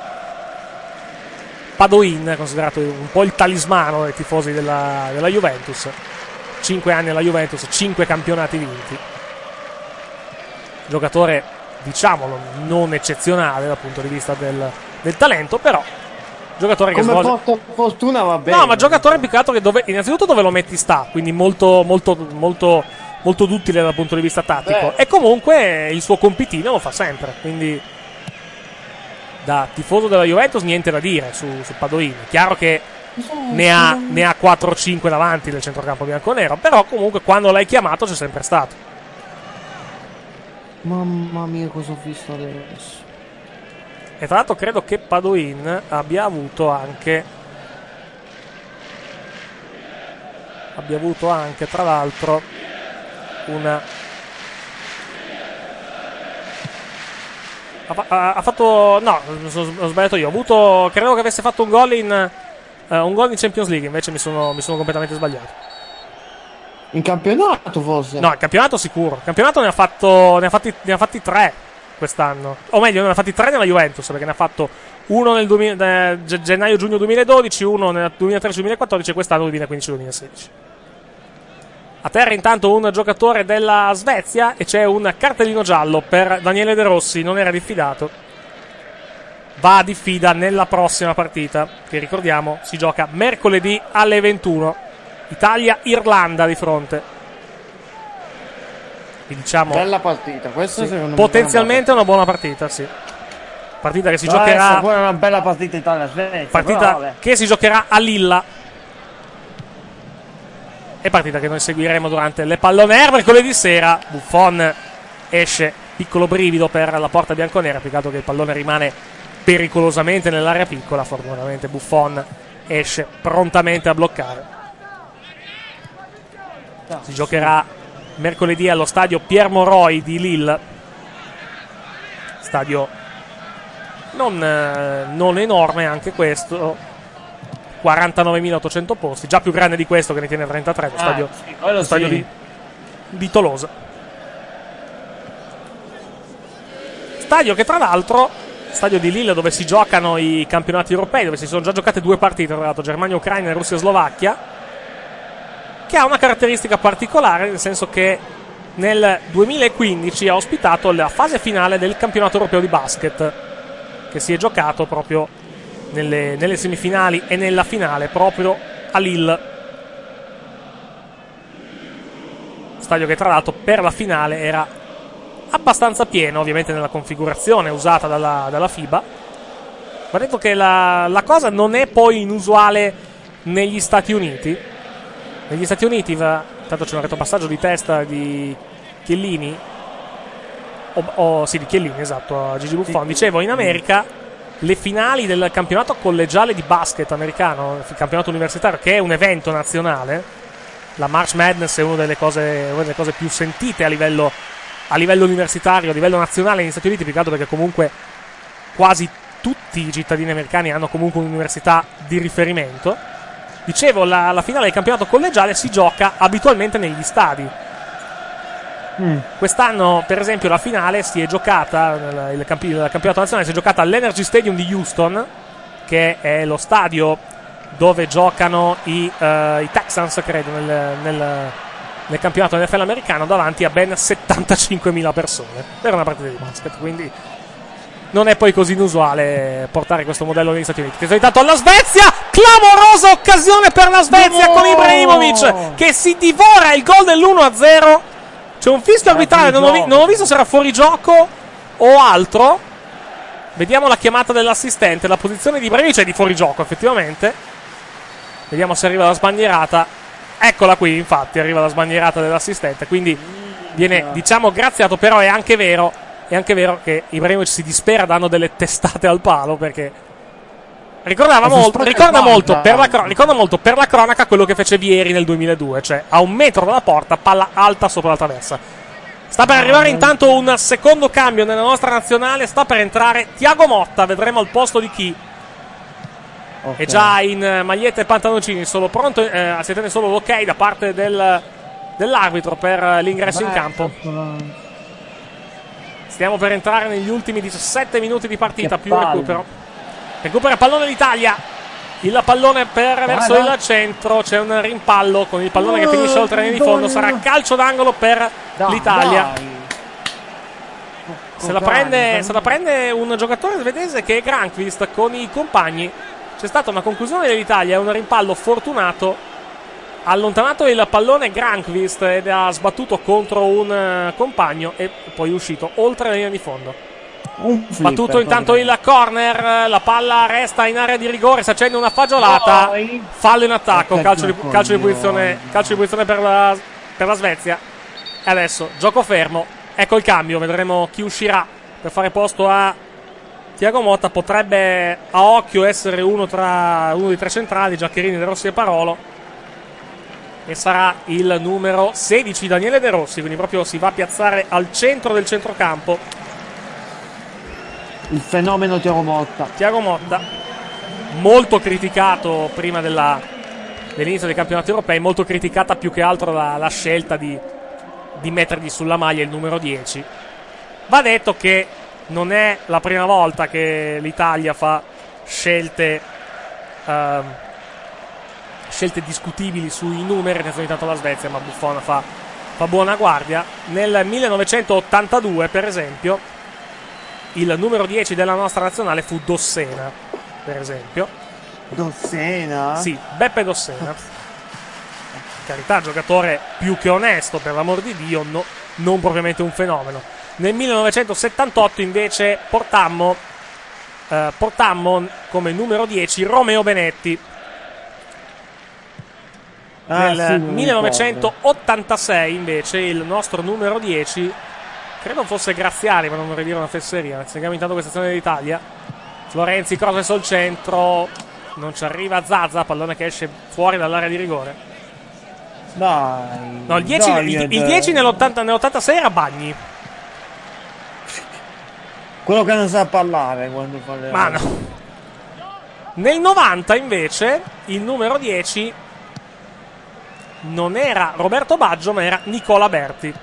Padoin, considerato un po' il talismano dei tifosi della, della Juventus. Cinque anni alla Juventus, cinque campionati vinti. Giocatore, diciamolo, non eccezionale dal punto di vista del, del talento, però giocatore che come svolge fortuna va bene. No, ma giocatore più che altro che dove innanzitutto dove lo metti sta, quindi molto molto molto molto duttile dal punto di vista tattico. Beh. E comunque il suo compitino lo fa sempre, quindi da tifoso della Juventus niente da dire su, su Padoin. Chiaro che ne ha, ne ha quattro o cinque davanti del centrocampo bianconero, però comunque quando l'hai chiamato c'è sempre stato. Mamma mia, cosa ho visto adesso. E tra l'altro credo che Padoin abbia avuto anche abbia avuto anche tra l'altro una ha, ha, ha fatto no, ho sbagliato io, ho avuto, credo che avesse fatto un gol in uh, un gol in Champions League, invece mi sono, mi sono completamente sbagliato. In campionato forse? No, in campionato sicuro. In campionato ne ha fatto ne ha fatti, ne ha fatti tre quest'anno, o meglio ne ha fatti tre nella Juventus, perché ne ha fatto uno nel duemila, eh, gennaio-giugno duemiladodici, uno nel duemilatredici duemilaquattordici e quest'anno duemilaquindici duemilasedici. A terra intanto un giocatore della Svezia e c'è un cartellino giallo per Daniele De Rossi, non era diffidato, va a diffida nella prossima partita, che ricordiamo si gioca mercoledì alle ventuno. Italia-Irlanda di fronte. E diciamo bella partita, questa sì, secondo potenzialmente è una buona partita, sì. Partita che si Deve giocherà poi una bella partita Italia-Svezia, partita che si giocherà a Lilla. E partita che noi seguiremo durante le pallonere mercoledì sera. Buffon esce, piccolo brivido per la porta bianconera, peccato che il pallone rimane pericolosamente nell'area piccola. Fortunatamente Buffon esce prontamente a bloccare. Si giocherà mercoledì allo stadio Pierre Mauroy di Lille, stadio non, eh, non enorme anche questo, quarantanovemilaottocento posti, già più grande di questo che ne tiene trentatré, lo stadio, ah, sì, lo stadio sì. di, di Tolosa. Stadio che tra l'altro, stadio di Lille dove si giocano i campionati europei, dove si sono già giocate due partite, tra l'altro Germania-Ucraina e Russia-Slovacchia, che ha una caratteristica particolare, nel senso che nel duemilaquindici ha ospitato la fase finale del campionato europeo di basket, che si è giocato proprio nelle, nelle semifinali e nella finale proprio a Lille. stadio che tra l'altro per la finale era abbastanza pieno, ovviamente nella configurazione usata dalla, dalla FIBA. Va detto che la, la cosa non è poi inusuale negli Stati Uniti. Negli Stati Uniti, va, intanto c'è un retropassaggio di testa di Chiellini, o, o sì, di Chiellini, esatto, a Gigi Buffon. Dicevo, in America le finali del campionato collegiale di basket americano, il campionato universitario, che è un evento nazionale, la March Madness è una delle cose, una delle cose più sentite a livello, a livello universitario, a livello nazionale negli Stati Uniti, più che altro perché comunque quasi tutti i cittadini americani hanno comunque un'università di riferimento. Dicevo, la, la finale del campionato collegiale si gioca abitualmente negli stadi. Mm. Quest'anno, per esempio, la finale si è giocata, nel, il, campi, il campionato nazionale si è giocata all'Energy Stadium di Houston, che è lo stadio dove giocano i, uh, i Texans, credo, nel, nel, nel campionato N F L americano, davanti a ben settantacinquemila persone per una partita di basket, quindi non è poi così inusuale portare questo modello negli Stati Uniti. Che sono intanto alla Svezia, clamorosa occasione per la Svezia, no! Con Ibrahimovic che si divora il gol dell'uno a zero. C'è un fischio arbitrale, non ho, vi- non ho visto se era fuori gioco o altro. Vediamo la chiamata dell'assistente. La posizione di Ibrahimovic è di fuori gioco, effettivamente. Vediamo se arriva la sbandierata. Eccola qui, infatti, arriva la sbandierata dell'assistente. Quindi viene, diciamo, graziato, però è anche vero, è anche vero che Ibrahimovic si dispera dando delle testate al palo, perché ricordava molto, ricorda molto, per la, ricorda molto per la cronaca quello che fece Vieri nel duemiladue, cioè a un metro dalla porta, palla alta sopra la traversa. Sta per arrivare intanto un secondo cambio nella nostra nazionale, sta per entrare Thiago Motta, vedremo al posto di chi. Okay. È già in maglietta e pantaloncini, solo pronto, eh, si attende solo l'ok da parte del, dell'arbitro per l'ingresso Beh, in campo. Stiamo per entrare negli ultimi diciassette minuti di partita, più recupero. Recupera pallone l'Italia, il pallone per verso il centro, c'è un rimpallo con il pallone che finisce oltre la linea di fondo, sarà calcio d'angolo per dai, l'Italia. Dai. Se la, prende, se la prende un giocatore svedese che è Granqvist con i compagni. C'è stata una conclusione dell'Italia, un rimpallo fortunato, ha allontanato il pallone Granqvist ed ha sbattuto contro un compagno e poi è uscito oltre la linea di fondo. Un flipper, battuto intanto il corner, la palla resta in area di rigore, si accende una fagiolata, oh, fallo in attacco, calcio di, calcio di punizione, calcio di punizione per la, per la Svezia. E adesso gioco fermo, ecco il cambio, vedremo chi uscirà per fare posto a Thiago Motta. Potrebbe a occhio essere uno tra uno dei tre centrali, Giaccherini, De Rossi e Parolo, e sarà il numero sedici Daniele De Rossi, quindi proprio si va a piazzare al centro del centrocampo. Il fenomeno Thiago Motta. Thiago Motta, molto criticato prima della, dell'inizio dei campionati europei, molto criticata più che altro la, la scelta di, di mettergli sulla maglia il numero dieci. Va detto che non è la prima volta che l'Italia fa scelte uh, scelte discutibili sui numeri. Attenzione intanto la Svezia, ma Buffon fa, fa buona guardia. Nel millenovecentottantadue, per esempio, il numero dieci della nostra nazionale fu Dossena, per esempio. Dossena? Sì, Beppe Dossena. Carità, giocatore più che onesto, per l'amor di Dio, no, non propriamente un fenomeno. Nel millenovecentosettantotto invece portammo, eh, portammo come numero dieci Romeo Benetti. Ah, nel sì, millenovecentottantasei invece il nostro numero dieci, credo fosse Graziani, ma non vorrei dire una fesseria. Seguiamo intanto questa azione dell'Italia. Florenzi, cross verso il centro, non ci arriva Zaza, pallone che esce fuori dall'area di rigore. Dai, no, il dieci, dai, il, il dieci nell'ottanta, nell'ottantasei era Bagni. Quello che non sa parlare quando fa le... Ma no. Nel novanta invece il numero dieci non era Roberto Baggio, ma era Nicola Berti.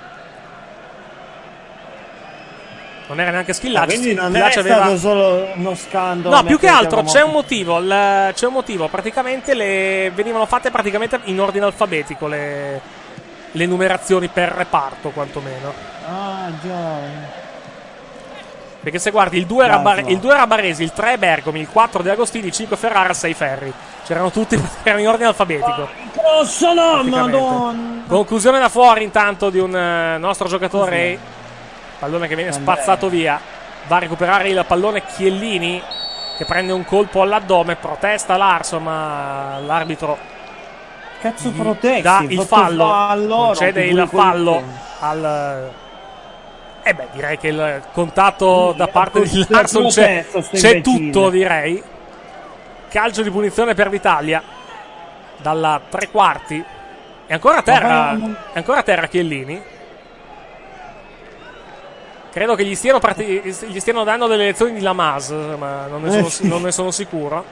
Non era neanche Schillaci. Ah, quindi non Schillaci è aveva... stato solo uno scandalo. No, più che altro c'è un motivo. Il, c'è un motivo. Praticamente le venivano fatte praticamente in ordine alfabetico le, le numerazioni per reparto, quantomeno. Ah, già. Perché se guardi il due era, Bar- il due era Baresi, il tre Bergomi, il quattro De Agostini, il cinque Ferrara, il sei Ferri. C'erano tutti, erano in ordine alfabetico. Grosso no, madonna! Conclusione da fuori intanto di un uh, nostro giocatore. Pallone che viene spazzato via. Va a recuperare il pallone Chiellini, che prende un colpo all'addome, protesta Larsson, ma l'arbitro cazzo protesti, dà il fallo, fallo concede il fallo al... Eh beh, direi che il contatto da parte di Larsson c'è, c'è tutto, direi. Calcio di punizione per l'Italia dalla tre quarti. È ancora a terra, è ancora a terra Chiellini. Credo che gli stiano, parti- gli stiano dando delle lezioni di Lamas, ma non ne sono, Eh sì. non ne sono sicuro.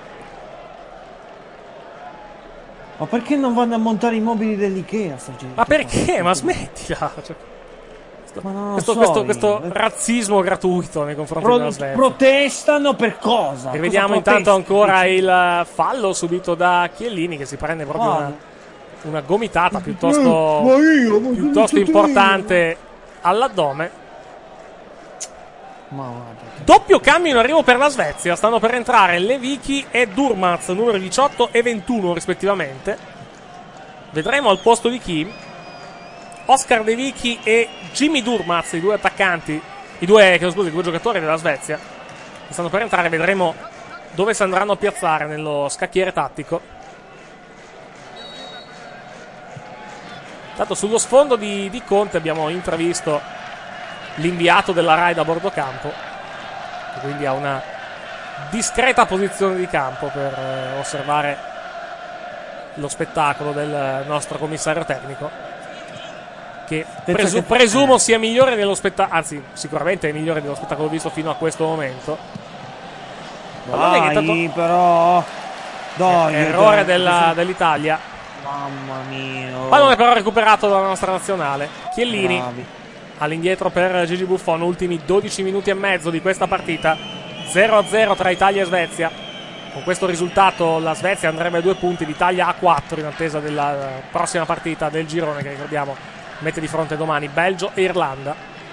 Ma perché non vanno a montare i mobili dell'Ikea sta gente? Ma perché? Ma smettila! Cioè, Ma non lo questo, so questo, io. questo razzismo gratuito nei confronti Pro- della Svezia. protestano per cosa? E vediamo Cosa intanto protestano? ancora il fallo subito da Chiellini, che si prende proprio Ah. una, una gomitata piuttosto, Ma io, ma piuttosto che ho detto importante all'addome. Ma guarda. Doppio cambio in arrivo per la Svezia. Stanno per entrare Lewicki e Durmaz, numero diciotto e ventuno rispettivamente. Vedremo al posto di chi. Oscar Lewicki e Jimmy Durmaz, i due attaccanti, i due, chiedo scusa, i due giocatori della Svezia, che stanno per entrare. Vedremo dove si andranno a piazzare nello scacchiere tattico. Tanto sullo sfondo di, di Conte abbiamo intravisto l'inviato della Rai da bordo campo, che quindi ha una discreta posizione di campo per eh, osservare lo spettacolo del nostro commissario tecnico, che presu- che- presumo sia migliore dello spettacolo, anzi sicuramente è migliore dello spettacolo visto fino a questo momento. Pallone che Dai, intanto- però. Dai, errore dai, della- dell'Italia. Mamma mia. Pallone però recuperato dalla nostra nazionale. Chiellini Bravi. all'indietro per Gigi Buffon. Ultimi dodici minuti e mezzo di questa partita. zero a zero tra Italia e Svezia. Con questo risultato la Svezia andrebbe a due punti, l'Italia a quattro in attesa della prossima partita del girone, che ricordiamo mette di fronte domani Belgio e Irlanda.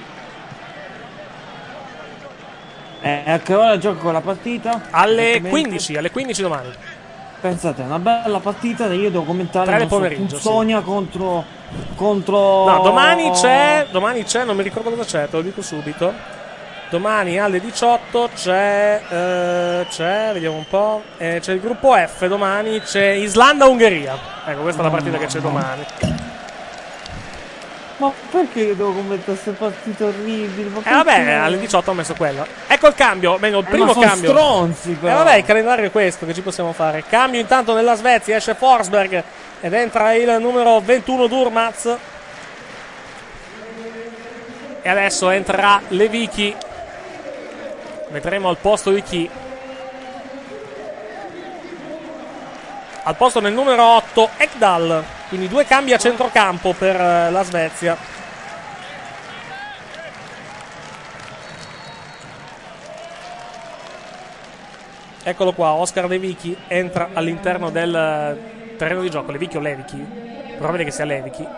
Eh, a che ora gioco con la partita? Alle Esattamente. quindici, alle quindici domani. Pensate, è una bella partita. Io devo commentare Tre del non so, pomeriggio, Puzzonia contro contro No, domani c'è, domani c'è, non mi ricordo cosa c'è, te lo dico subito. Domani alle diciotto c'è, eh, c'è, vediamo un po', eh, c'è il gruppo F, domani c'è Islanda-Ungheria. Ecco, questa è la partita che c'è domani. Ma perché io devo commentare queste partite orribili? Ma E eh, vabbè, perché? alle diciotto ho messo quello. Ecco il cambio, meglio il Eh, primo ma sono cambio. stronzi, E però. eh, vabbè, il calendario è questo, che ci possiamo fare. Cambio intanto nella Svezia, esce Forsberg ed entra il numero ventuno Durmaz. E adesso entrerà Lewicki. Vedremo al posto di chi. Al posto nel numero otto Ekdal. Quindi due cambi a centrocampo per eh, la Svezia. Eccolo qua, Oscar Lewicki entra all'interno del terreno di gioco. Lewicki o Lewicki? Probabile che sia Lewicki.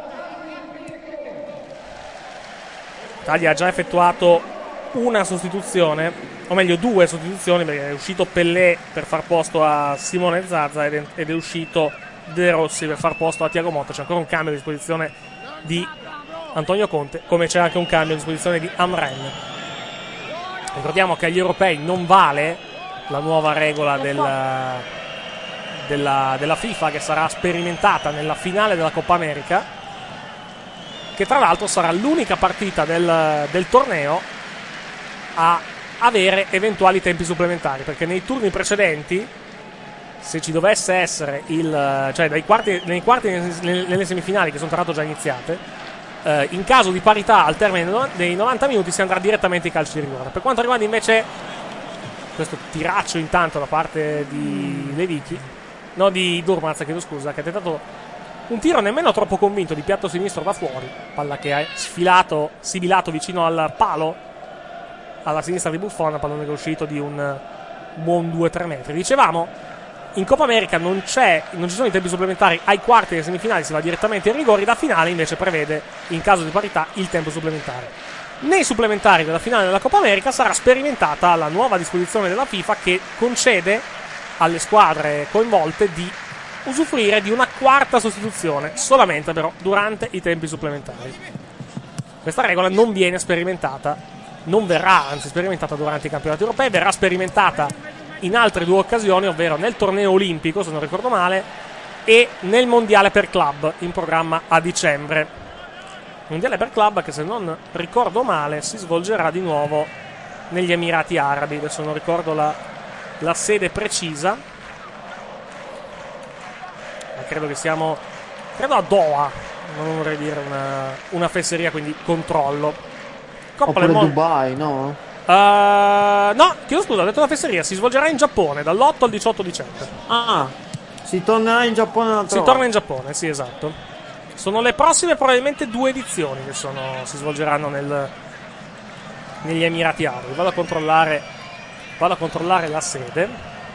L'Italia ha già effettuato una sostituzione, o meglio due sostituzioni, perché è uscito Pellè per far posto a Simone Zaza ed è, ed è uscito De Rossi per far posto a Thiago Motta. C'è ancora un cambio a disposizione di Antonio Conte, come c'è anche un cambio a disposizione di Amren. Ricordiamo che agli europei non vale la nuova regola della, della, della FIFA, che sarà sperimentata nella finale della Coppa America, che tra l'altro sarà l'unica partita del, del torneo a avere eventuali tempi supplementari, perché nei turni precedenti, se ci dovesse essere il, cioè dai quarti, nei quarti e nelle semifinali, che sono tra l'altro già iniziate, eh, in caso di parità al termine dei novanta minuti si andrà direttamente ai calci di rigore. Per quanto riguarda invece questo tiraccio intanto da parte di Lewicki, no, di Durmaz, chiedo scusa, che ha tentato un tiro nemmeno troppo convinto di piatto sinistro da fuori, palla che ha sfilato, sibilato vicino al palo alla sinistra di Buffon, pallone che è uscito di un buon due tre metri. Dicevamo, in Coppa America non c'è, non ci sono i tempi supplementari ai quarti e alle semifinali, si va direttamente ai rigori. La finale invece prevede, in caso di parità, il tempo supplementare. Nei supplementari della finale della Coppa America sarà sperimentata la nuova disposizione della FIFA che concede alle squadre coinvolte di usufruire di una quarta sostituzione, solamente però durante i tempi supplementari. Questa regola non viene sperimentata, non verrà anzi sperimentata durante i campionati europei, verrà sperimentata in altre due occasioni, ovvero nel torneo olimpico, se non ricordo male, e nel mondiale per club in programma a dicembre. Mondiale per club che, se non ricordo male, si svolgerà di nuovo negli Emirati Arabi. Adesso non ricordo la, la sede precisa, ma credo che siamo credo a Doha, non vorrei dire una, una fesseria, quindi controllo. Coppa Oppure del Mon- Dubai, no? Uh, no, chiedo scusa, ho detto una fesseria. Si svolgerà in Giappone dall'otto al diciotto dicembre. Ah, si tornerà in Giappone un'altra Si volta. torna in Giappone, sì, esatto. Sono le prossime probabilmente due edizioni che sono, si svolgeranno nel, negli Emirati Arabi. Vado a controllare, vado a controllare la sede.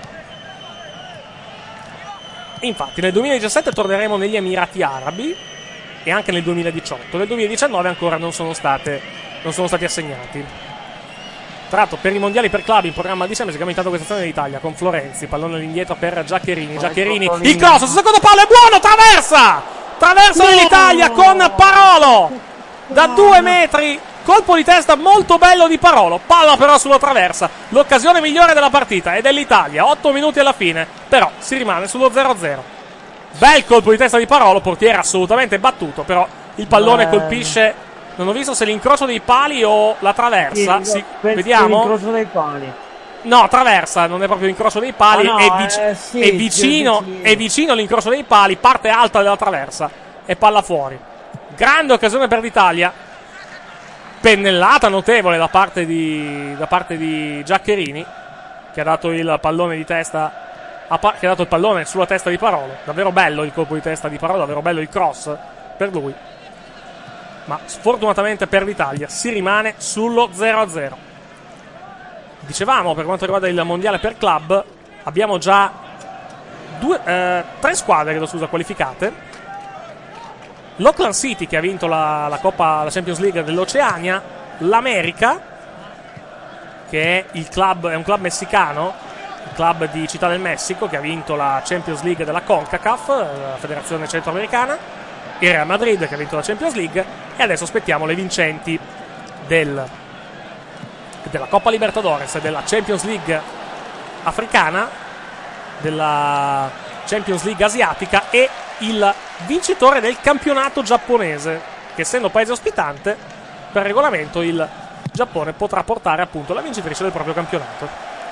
Infatti nel duemiladiciassette torneremo negli Emirati Arabi e anche nel duemiladiciotto. Nel duemiladiciannove ancora non sono state, non sono stati assegnati. Tra l'altro, per i mondiali per club in programma a dicembre si chiama intanto questa stazione d'Italia con Florenzi, pallone all'indietro per Giaccherini. Giaccherini, il cross sul secondo palo è buono, traversa! Traversa dell'Italia con Parolo da due metri, colpo di testa molto bello di Parolo, palla però sulla traversa, l'occasione migliore della partita è dell'Italia, otto minuti alla fine, però si rimane sullo zero a zero. Bel colpo di testa di Parolo, portiere assolutamente battuto, però il pallone Beh. colpisce, non ho visto se l'incrocio dei pali o la traversa, Sì, sì, penso vediamo. l'incrocio dei pali. No, traversa, non è proprio l'incrocio dei pali, Ah, no, è, vic- eh, sì, è, vicino, sì, vicino. è vicino all'incrocio dei pali, parte alta della traversa e palla fuori. Grande occasione per l'Italia, pennellata notevole da parte di, da parte di Giaccherini, che ha dato il pallone di testa, a pa- che ha dato il pallone sulla testa di Parolo. Davvero bello il colpo di testa di Parolo, davvero bello il cross per lui. Ma sfortunatamente per l'Italia si rimane sullo zero a zero. Dicevamo, per quanto riguarda il mondiale per club, abbiamo già due, eh, tre squadre, credo, scusa, qualificate. L'Auckland City, che ha vinto la, la Coppa, la Champions League dell'Oceania, l'America, che è il club, è un club messicano, il club di Città del Messico, che ha vinto la Champions League della CONCACAF, la federazione centroamericana, il Real Madrid, che ha vinto la Champions League, e adesso aspettiamo le vincenti del della Coppa Libertadores, della Champions League africana, della Champions League asiatica e il vincitore del campionato giapponese, che essendo paese ospitante, per regolamento il Giappone potrà portare appunto la vincitrice del proprio campionato.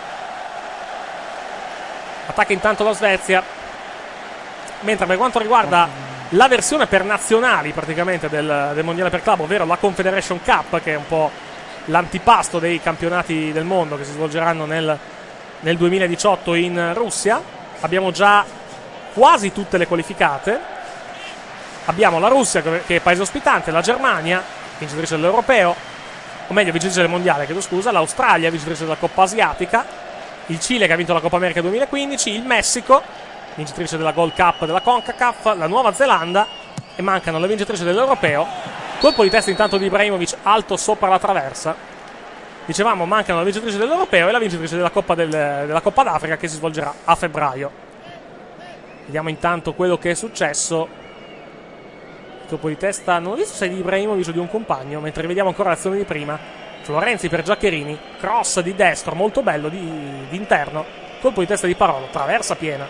Attacca intanto la Svezia, mentre per quanto riguarda la versione per nazionali praticamente del, del mondiale per club, ovvero la Confederation Cup, che è un po' l'antipasto dei campionati del mondo che si svolgeranno nel, nel duemiladiciotto in Russia, abbiamo già quasi tutte le qualificate. Abbiamo la Russia, che è paese ospitante, la Germania, vincitrice dell'Europeo, o meglio vincitrice del mondiale, chiedo scusa, l'Australia, vincitrice della Coppa Asiatica, il Cile, che ha vinto la Coppa America duemilaquindici, il Messico, vincitrice della Gold Cup della CONCACAF, la Nuova Zelanda, e mancano le vincitrici dell'Europeo. Colpo di testa intanto di Ibrahimovic alto sopra la traversa. Dicevamo, mancano la vincitrice dell'Europeo e la vincitrice della Coppa, del, della Coppa d'Africa, che si svolgerà a febbraio. Vediamo intanto quello che è successo. Colpo di testa, non ho visto se è di Ibrahimovic o di un compagno, mentre vediamo ancora l'azione di prima. Florenzi per Giaccherini, cross di destro molto bello di, di interno. Colpo di testa di Parolo, traversa piena,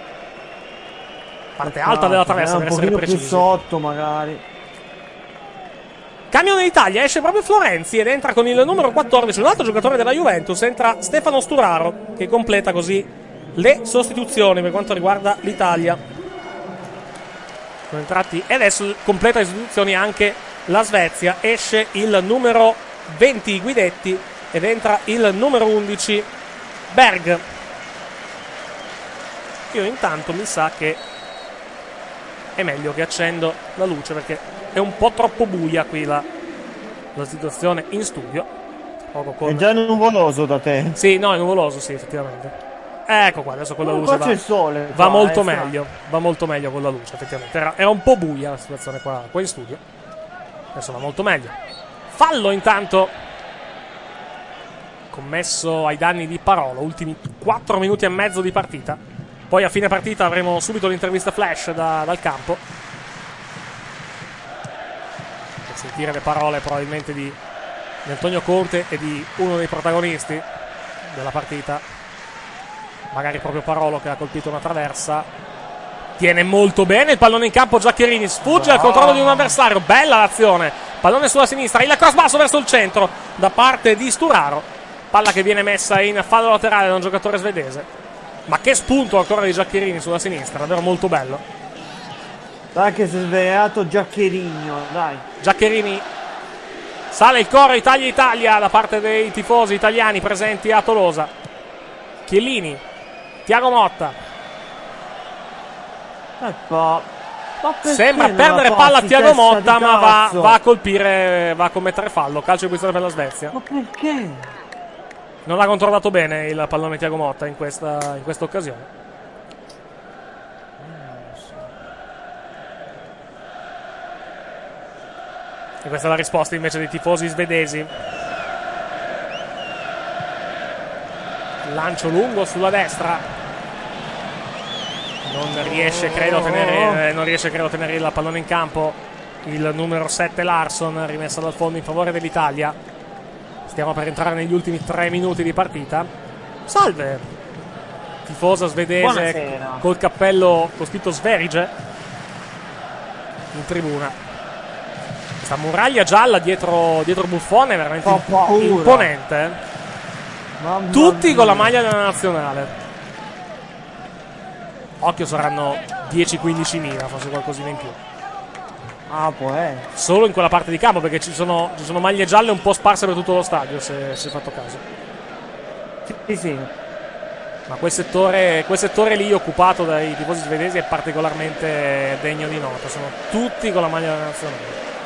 parte alta della traversa per essere precisi. Un pochino più sotto magari. Cambio dell'Italia, esce proprio Florenzi ed entra con il numero quattordici un altro giocatore della Juventus, entra Stefano Sturaro, che completa così le sostituzioni per quanto riguarda l'Italia. Sono entrati, e adesso completa le sostituzioni anche la Svezia, esce il numero venti Guidetti ed entra il numero undici Berg. Io intanto mi sa che è meglio che accendo la luce, perché è un po' troppo buia qui la, la situazione in studio. Poco con... È già nuvoloso da te. Sì, no, è nuvoloso, sì, effettivamente. Ecco qua, adesso con la luce qua va, c'è il sole, va qua, molto eh, meglio. Va molto meglio con la luce, effettivamente. Era, era un po' buia la situazione qua, qua in studio. Adesso va molto meglio. fallo intanto commesso ai danni di Parolo. Ultimi quattro minuti e mezzo di partita. Poi a fine partita avremo subito l'intervista flash da, dal campo per sentire le parole probabilmente di, di Antonio Conte e di uno dei protagonisti della partita, magari proprio Parolo, che ha colpito una traversa. Tiene molto bene il pallone in campo Giaccherini, sfugge al controllo di un avversario, bella l'azione, pallone sulla sinistra, il cross basso verso il centro da parte di Sturaro, palla che viene messa in fallo laterale da un giocatore svedese. Ma che spunto ancora di Giaccherini sulla sinistra, davvero molto bello. Dai che si è svegliato Giaccherino, dai. Giaccherini, sale il coro Italia Italia da parte dei tifosi italiani presenti a Tolosa. Chiellini, Thiago Motta. Eh, ma, ma sembra perdere palla a Thiago Motta, ma va, va a colpire, va a commettere fallo. Calcio di punizione per la Svezia. Ma perché? Non ha controllato bene il pallone Thiago Motta in questa, in questa occasione. E questa è la risposta invece dei tifosi svedesi. Lancio lungo sulla destra. Non riesce credo a tenere, non riesce credo a tenere il pallone in campo il numero sette Larsson, rimessa dal fondo in favore dell'Italia. Stiamo per entrare negli ultimi tre minuti di partita. Salve, tifosa svedese. Buonasera. Col cappello con scritto Sverige in tribuna. Questa muraglia gialla dietro, dietro Buffon è veramente imponente. Mamma Tutti mia. con la maglia della nazionale. Occhio, saranno dieci quindici mila, forse qualcosina in più. Ah, può essere. Solo in quella parte di campo, perché ci sono, ci sono maglie gialle un po' sparse per tutto lo stadio, se si è fatto caso. Sì, sì. Ma quel settore, quel settore lì occupato dai tifosi svedesi è particolarmente degno di nota. Sono tutti con la maglia della nazionale.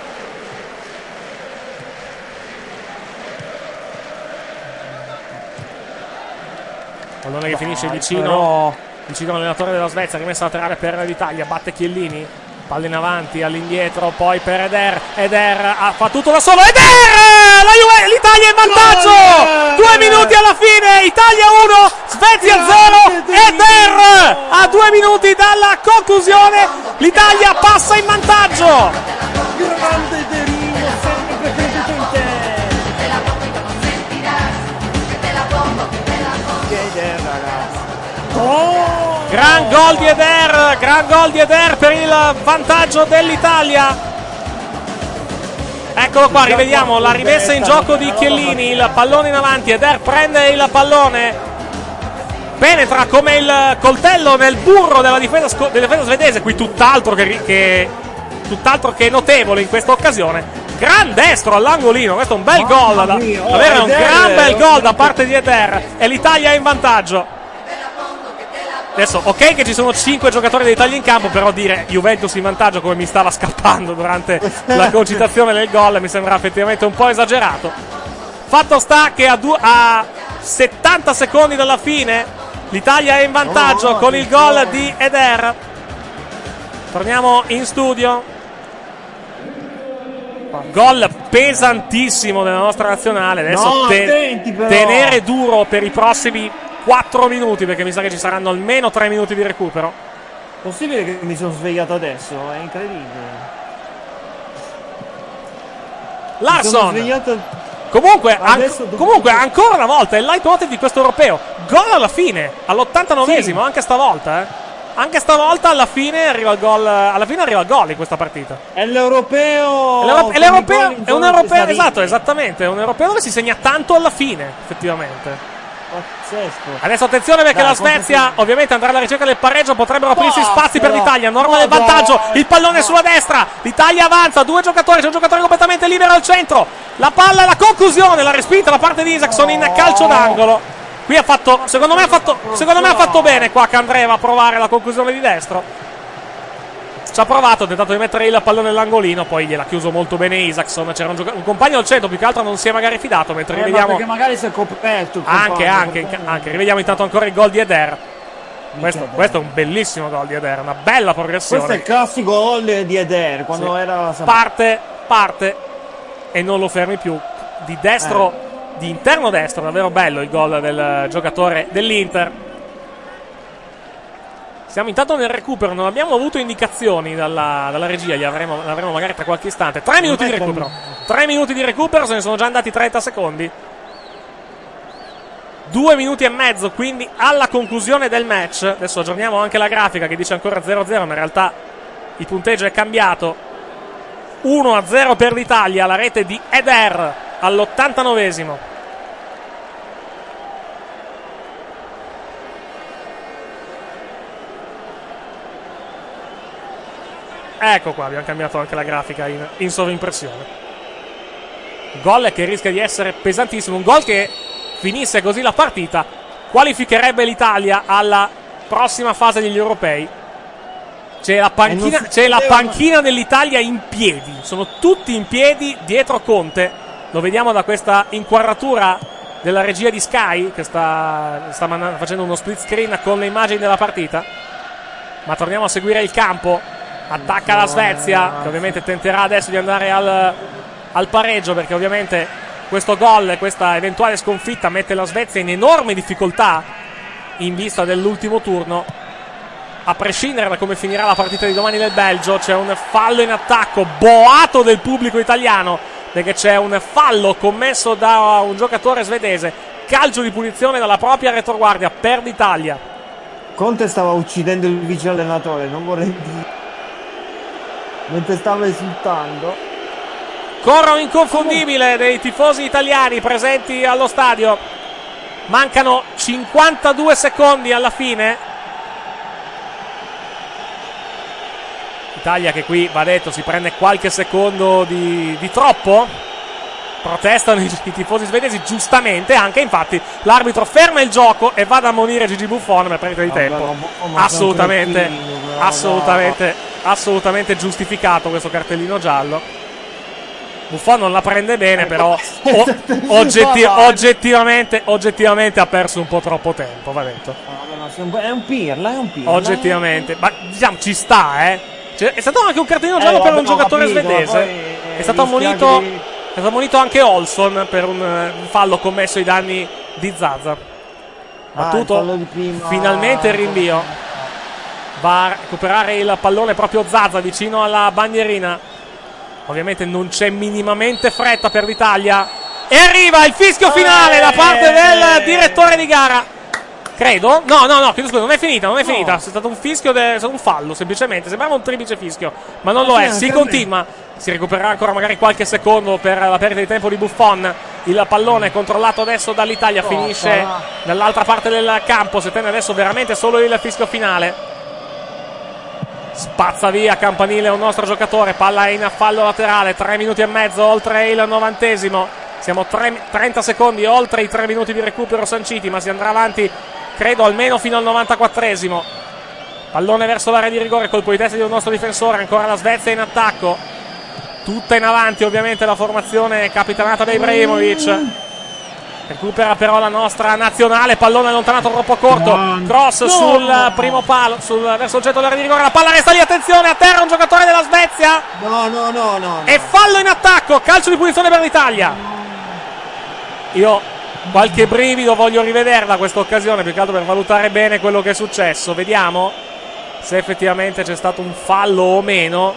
Pallone che finisce vicino, però... vicino all'allenatore della Svezia, rimessa laterale per l'Italia, batte Chiellini. Palla in avanti, all'indietro, poi per Eder. Eder ha, fa tutto da solo. Eder! La Juve, l'Italia è in vantaggio! Due minuti alla fine, Italia uno, Svezia zero. Eder a due minuti dalla conclusione, l'Italia passa in vantaggio. Grande Ederino, sempre credito in te. Eder, ragazzi. Oh! Gran gol di Eder, gran gol di Eder per il vantaggio dell'Italia. Eccolo qua, rivediamo la rimessa in gioco di Chiellini, il pallone in avanti, Eder prende il pallone, penetra come il coltello nel burro della difesa, sco- della difesa svedese, qui tutt'altro che, che, tutt'altro che notevole in questa occasione. Gran destro all'angolino, questo è un bel gol, da, davvero un gran bel gol da parte di Eder e l'Italia è in vantaggio. Adesso, ok che ci sono cinque giocatori dell'Italia in campo, però dire Juventus in vantaggio come mi stava scappando durante la concitazione del gol mi sembra effettivamente un po' esagerato. Fatto sta che a, du- a settanta secondi dalla fine l'Italia è in vantaggio oh, con il gol di Eder. Torniamo in studio. Gol pesantissimo della nostra nazionale. Adesso no, te- attenti, tenere duro per i prossimi quattro minuti, perché mi sa che ci saranno almeno tre minuti di recupero. Possibile che mi sono svegliato adesso? È incredibile. Larsson svegliato... comunque, an- dopo... comunque ancora una volta il leitmotiv di questo europeo. Gol alla fine, all'ottantanovesimo, sì. Anche stavolta eh. Anche stavolta alla fine arriva il gol. Alla fine arriva il gol in questa partita. È l'europeo. È, l'europeo, è, l'europeo, è un europeo, esatto, esattamente. È un europeo dove si segna tanto alla fine, effettivamente. Pazzesco. Adesso attenzione perché Dai, la Svezia ovviamente andrà alla ricerca del pareggio, potrebbero aprirsi oh, spazi però, per l'Italia. Norma del no, vantaggio, no, il pallone no. sulla destra, l'Italia avanza, due giocatori, c'è un giocatore completamente libero al centro. La palla e la conclusione, la respinta da parte di Isaacson in calcio d'angolo. Qui ha fatto, secondo me ha fatto, secondo me ha fatto bene qua Candreva a provare la conclusione di destro. Ci ha provato, ha tentato di mettere il pallone nell'angolino, poi gliel'ha chiuso molto bene Isaacson. C'era un, gioca- un compagno al centro, più che altro non si è magari fidato. Mentre eh, rivediamo. Ma perché magari si è coperto. Il anche, anche, perché... anche. Rivediamo intanto ancora il gol di Eder. Questo, questo è un bellissimo gol di Eder, una bella progressione. Questo è il classico gol di Eder quando sì. era. Parte, parte. e non lo fermi più. Di destro, eh. di interno destro, davvero bello il gol del giocatore dell'Inter. Siamo intanto nel recupero, non abbiamo avuto indicazioni dalla, dalla regia, li avremo, avremo magari tra qualche istante. Tre minuti di recupero, tre minuti di recupero, se ne sono già andati trenta secondi. Due minuti e mezzo quindi alla conclusione del match. Adesso aggiorniamo anche la grafica che dice ancora zero a zero, ma in realtà il punteggio è cambiato. uno a zero per l'Italia, la rete di Eder all'ottantanovesimo. Ecco qua, abbiamo cambiato anche la grafica in, in sovrimpressione. Gol che rischia di essere pesantissimo, un gol che finisse così la partita qualificherebbe l'Italia alla prossima fase degli europei. C'è la panchina, c'è la panchina dell'Italia in piedi, sono tutti in piedi dietro Conte. Lo vediamo da questa inquadratura della regia di Sky che sta, sta man- facendo uno split screen con le immagini della partita. Ma torniamo a seguire il campo. Attacca la Svezia, che ovviamente tenterà adesso di andare al, al pareggio, perché ovviamente questo gol, questa eventuale sconfitta mette la Svezia in enorme difficoltà in vista dell'ultimo turno. A prescindere da come finirà la partita di domani del Belgio, c'è un fallo in attacco boato del pubblico italiano, perché c'è un fallo commesso da un giocatore svedese. Calcio di punizione dalla propria retroguardia per l'Italia. Conte stava uccidendo il vice allenatore, non vorrei dire, mentre stava esultando. Coro inconfondibile dei tifosi italiani presenti allo stadio. Mancano cinquantadue secondi alla fine. Italia che qui, va detto, si prende qualche secondo di, di troppo. Protestano i, i tifosi svedesi, giustamente anche. Infatti l'arbitro ferma il gioco e va ad ammonire Gigi Buffon per perdita di tempo. Assolutamente, assolutamente, assolutamente giustificato questo cartellino giallo. Buffon non la prende bene, però o, oggetti, oggettivamente, oggettivamente ha perso un po' troppo tempo, va detto. È un pirla, è un pirla. Oggettivamente, ma diciamo ci sta, eh. Cioè, è stato anche un cartellino giallo eh, per un giocatore capito, svedese. Poi, eh, è stato ammonito, di... è stato ammonito anche Olson per un, un fallo commesso ai danni di Zaza. Battuto ah, il finalmente il rinvio. Va a recuperare il pallone proprio Zaza vicino alla bandierina. Ovviamente non c'è minimamente fretta per l'Italia. E arriva il fischio finale da parte del direttore di gara. Credo. No, no, no, chiedo scusa, non è finita, non è finita. No. È stato un fischio, de... è stato un fallo, semplicemente. Sembrava un triplice fischio, ma non lo è. Si continua. Si recupererà ancora magari qualche secondo per la perdita di tempo di Buffon. Il pallone controllato adesso dall'Italia finisce dall'altra parte del campo. Si tenne adesso veramente solo il fischio finale. Spazza via campanile un nostro giocatore. Palla in fallo laterale. Tre minuti e mezzo oltre il novantesimo. Siamo tre, trenta secondi oltre i tre minuti di recupero sanciti, ma si andrà avanti credo almeno fino al novantaquattresimo. Pallone verso l'area di rigore, colpo di testa di un nostro difensore. Ancora la Svezia in attacco, tutta in avanti ovviamente la formazione capitanata da Ibrahimovic. Recupera però la nostra nazionale. Pallone allontanato troppo corto. Cross no. sul primo palo, sul, verso il getto dell'area di rigore. La palla resta lì, attenzione, a terra un giocatore della Svezia. No, no, no, no, no. E fallo in attacco, calcio di punizione per l'Italia. Io qualche brivido voglio rivederla questa occasione, più che altro per valutare bene quello che è successo. Vediamo se effettivamente c'è stato un fallo o meno.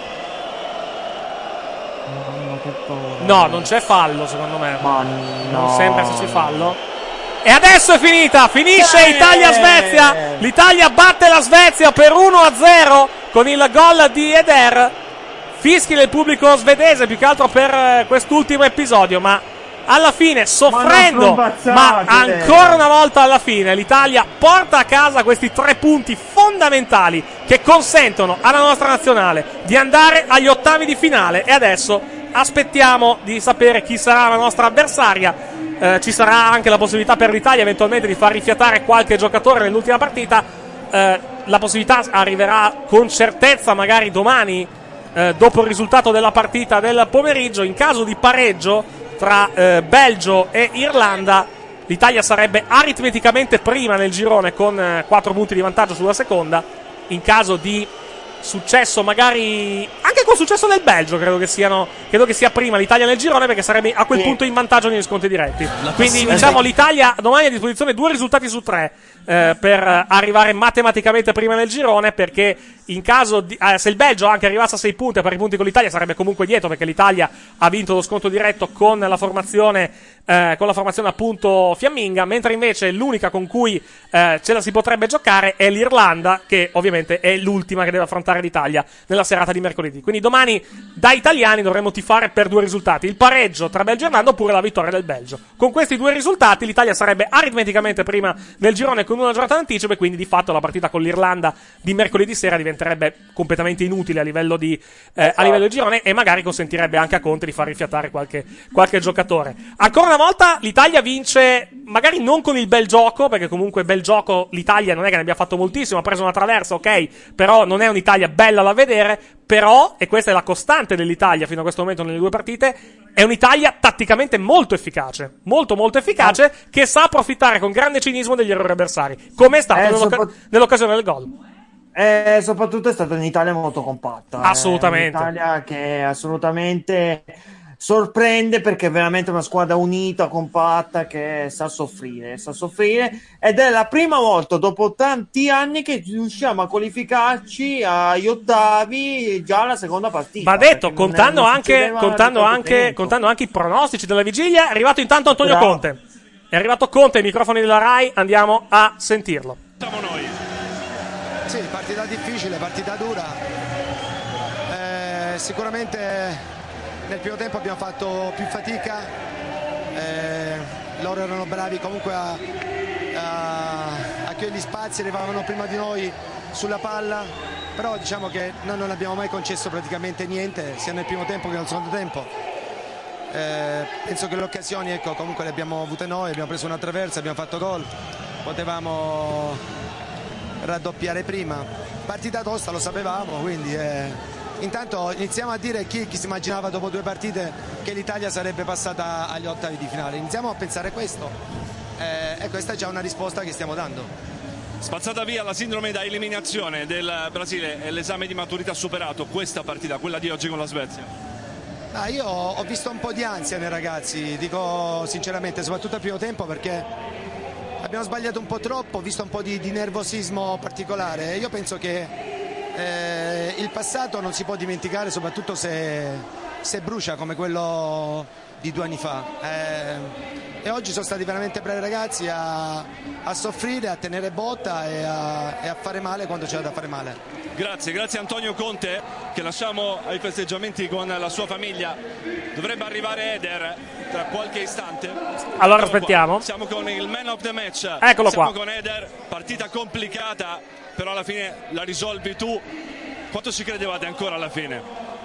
No, non c'è fallo secondo me. Ma no. Non sembra esserci fallo. E adesso è finita, finisce eh. Italia-Svezia. L'Italia batte la Svezia per uno a zero con il gol di Eder. Fischi del pubblico svedese più che altro per quest'ultimo episodio, ma alla fine, soffrendo, ma, ma ancora una volta alla fine, l'Italia porta a casa questi tre punti fondamentali che consentono alla nostra nazionale di andare agli ottavi di finale. E adesso aspettiamo di sapere chi sarà la nostra avversaria. Eh, ci sarà anche la possibilità per l'Italia eventualmente di far rifiatare qualche giocatore nell'ultima partita. Eh, la possibilità arriverà con certezza magari domani, eh, dopo il risultato della partita del pomeriggio. In caso di pareggio tra eh, Belgio e Irlanda, l'Italia sarebbe aritmeticamente prima nel girone con eh, quattro punti di vantaggio sulla seconda. In caso di successo magari anche col successo del Belgio credo che siano credo che sia prima l'Italia nel girone, perché sarebbe a quel punto in vantaggio negli scontri diretti. Quindi diciamo l'Italia domani ha a disposizione due risultati su tre eh, per arrivare matematicamente prima nel girone, perché in caso di, eh, se il Belgio anche arrivasse a sei punti a pari punti con l'Italia sarebbe comunque dietro, perché l'Italia ha vinto lo scontro diretto con la formazione eh, con la formazione appunto fiamminga, mentre invece l'unica con cui eh, ce la si potrebbe giocare è l'Irlanda, che ovviamente è l'ultima che deve affrontare l'Italia nella serata di mercoledì. Quindi domani da italiani dovremmo tifare per due risultati: il pareggio tra Belgio e Irlanda oppure la vittoria del Belgio. Con questi due risultati l'Italia sarebbe aritmeticamente prima nel girone con una giornata d'anticipo, e quindi di fatto la partita con l'Irlanda di mercoledì sera diventerebbe completamente inutile a livello di eh, a livello di girone, e magari consentirebbe anche a Conte di far rifiatare qualche, qualche giocatore. Ancora una volta l'Italia vince, magari non con il bel gioco, perché comunque bel gioco l'Italia non è che ne abbia fatto moltissimo, ha preso una traversa, ok, però non è un'Italia bella da vedere. Però, e questa è la costante dell'Italia fino a questo momento nelle due partite, è un'Italia tatticamente molto efficace, molto molto efficace, ah. che sa approfittare con grande cinismo degli errori avversari, come è stato eh, nell'oc- sopra... nell'occasione del gol. E soprattutto è stata un'Italia molto compatta. Assolutamente. È un'Italia che assolutamente sorprende, perché è veramente una squadra unita, compatta, che sa soffrire, sa soffrire, ed è la prima volta dopo tanti anni che riusciamo a qualificarci agli ottavi già alla seconda partita. Va detto, contando anche, contando anche, contando anche i pronostici della vigilia. È arrivato intanto Antonio Bravo. Conte. È arrivato Conte ai microfoni della Rai, andiamo a sentirlo. Siamo noi. Sì, partita difficile, partita dura. Eh, sicuramente nel primo tempo abbiamo fatto più fatica, eh, loro erano bravi comunque a, a, a chiudere gli spazi, arrivavano prima di noi sulla palla, però diciamo che noi non abbiamo mai concesso praticamente niente, sia nel primo tempo che nel secondo tempo. Eh, penso che le occasioni, ecco, comunque le abbiamo avute noi, abbiamo preso una traversa, abbiamo fatto gol, potevamo raddoppiare prima. Partita tosta, lo sapevamo, quindi... Eh, Intanto iniziamo a dire chi, chi si immaginava dopo due partite che l'Italia sarebbe passata agli ottavi di finale. Iniziamo a pensare questo eh, e questa è già una risposta che stiamo dando. Spazzata via la sindrome da eliminazione del Brasile e l'esame di maturità superato, questa partita, quella di oggi con la Svezia. Ah, io ho visto un po' di ansia nei ragazzi, dico sinceramente, soprattutto al primo tempo, perché abbiamo sbagliato un po' troppo, ho visto un po' di, di nervosismo particolare. Io penso che Eh, il passato non si può dimenticare, soprattutto se, se brucia come quello di due anni fa, eh, e oggi sono stati veramente bravi ragazzi a, a soffrire, a tenere botta e a, e a fare male quando c'era da fare male. Grazie, grazie Antonio Conte, che lasciamo ai festeggiamenti con la sua famiglia. Dovrebbe arrivare Eder tra qualche istante. Allora aspettiamo. Qua. Siamo con il man of the match. Eccolo Siamo qua. con Eder, partita complicata, però alla fine la risolvi tu. Quanto ci credevate ancora alla fine?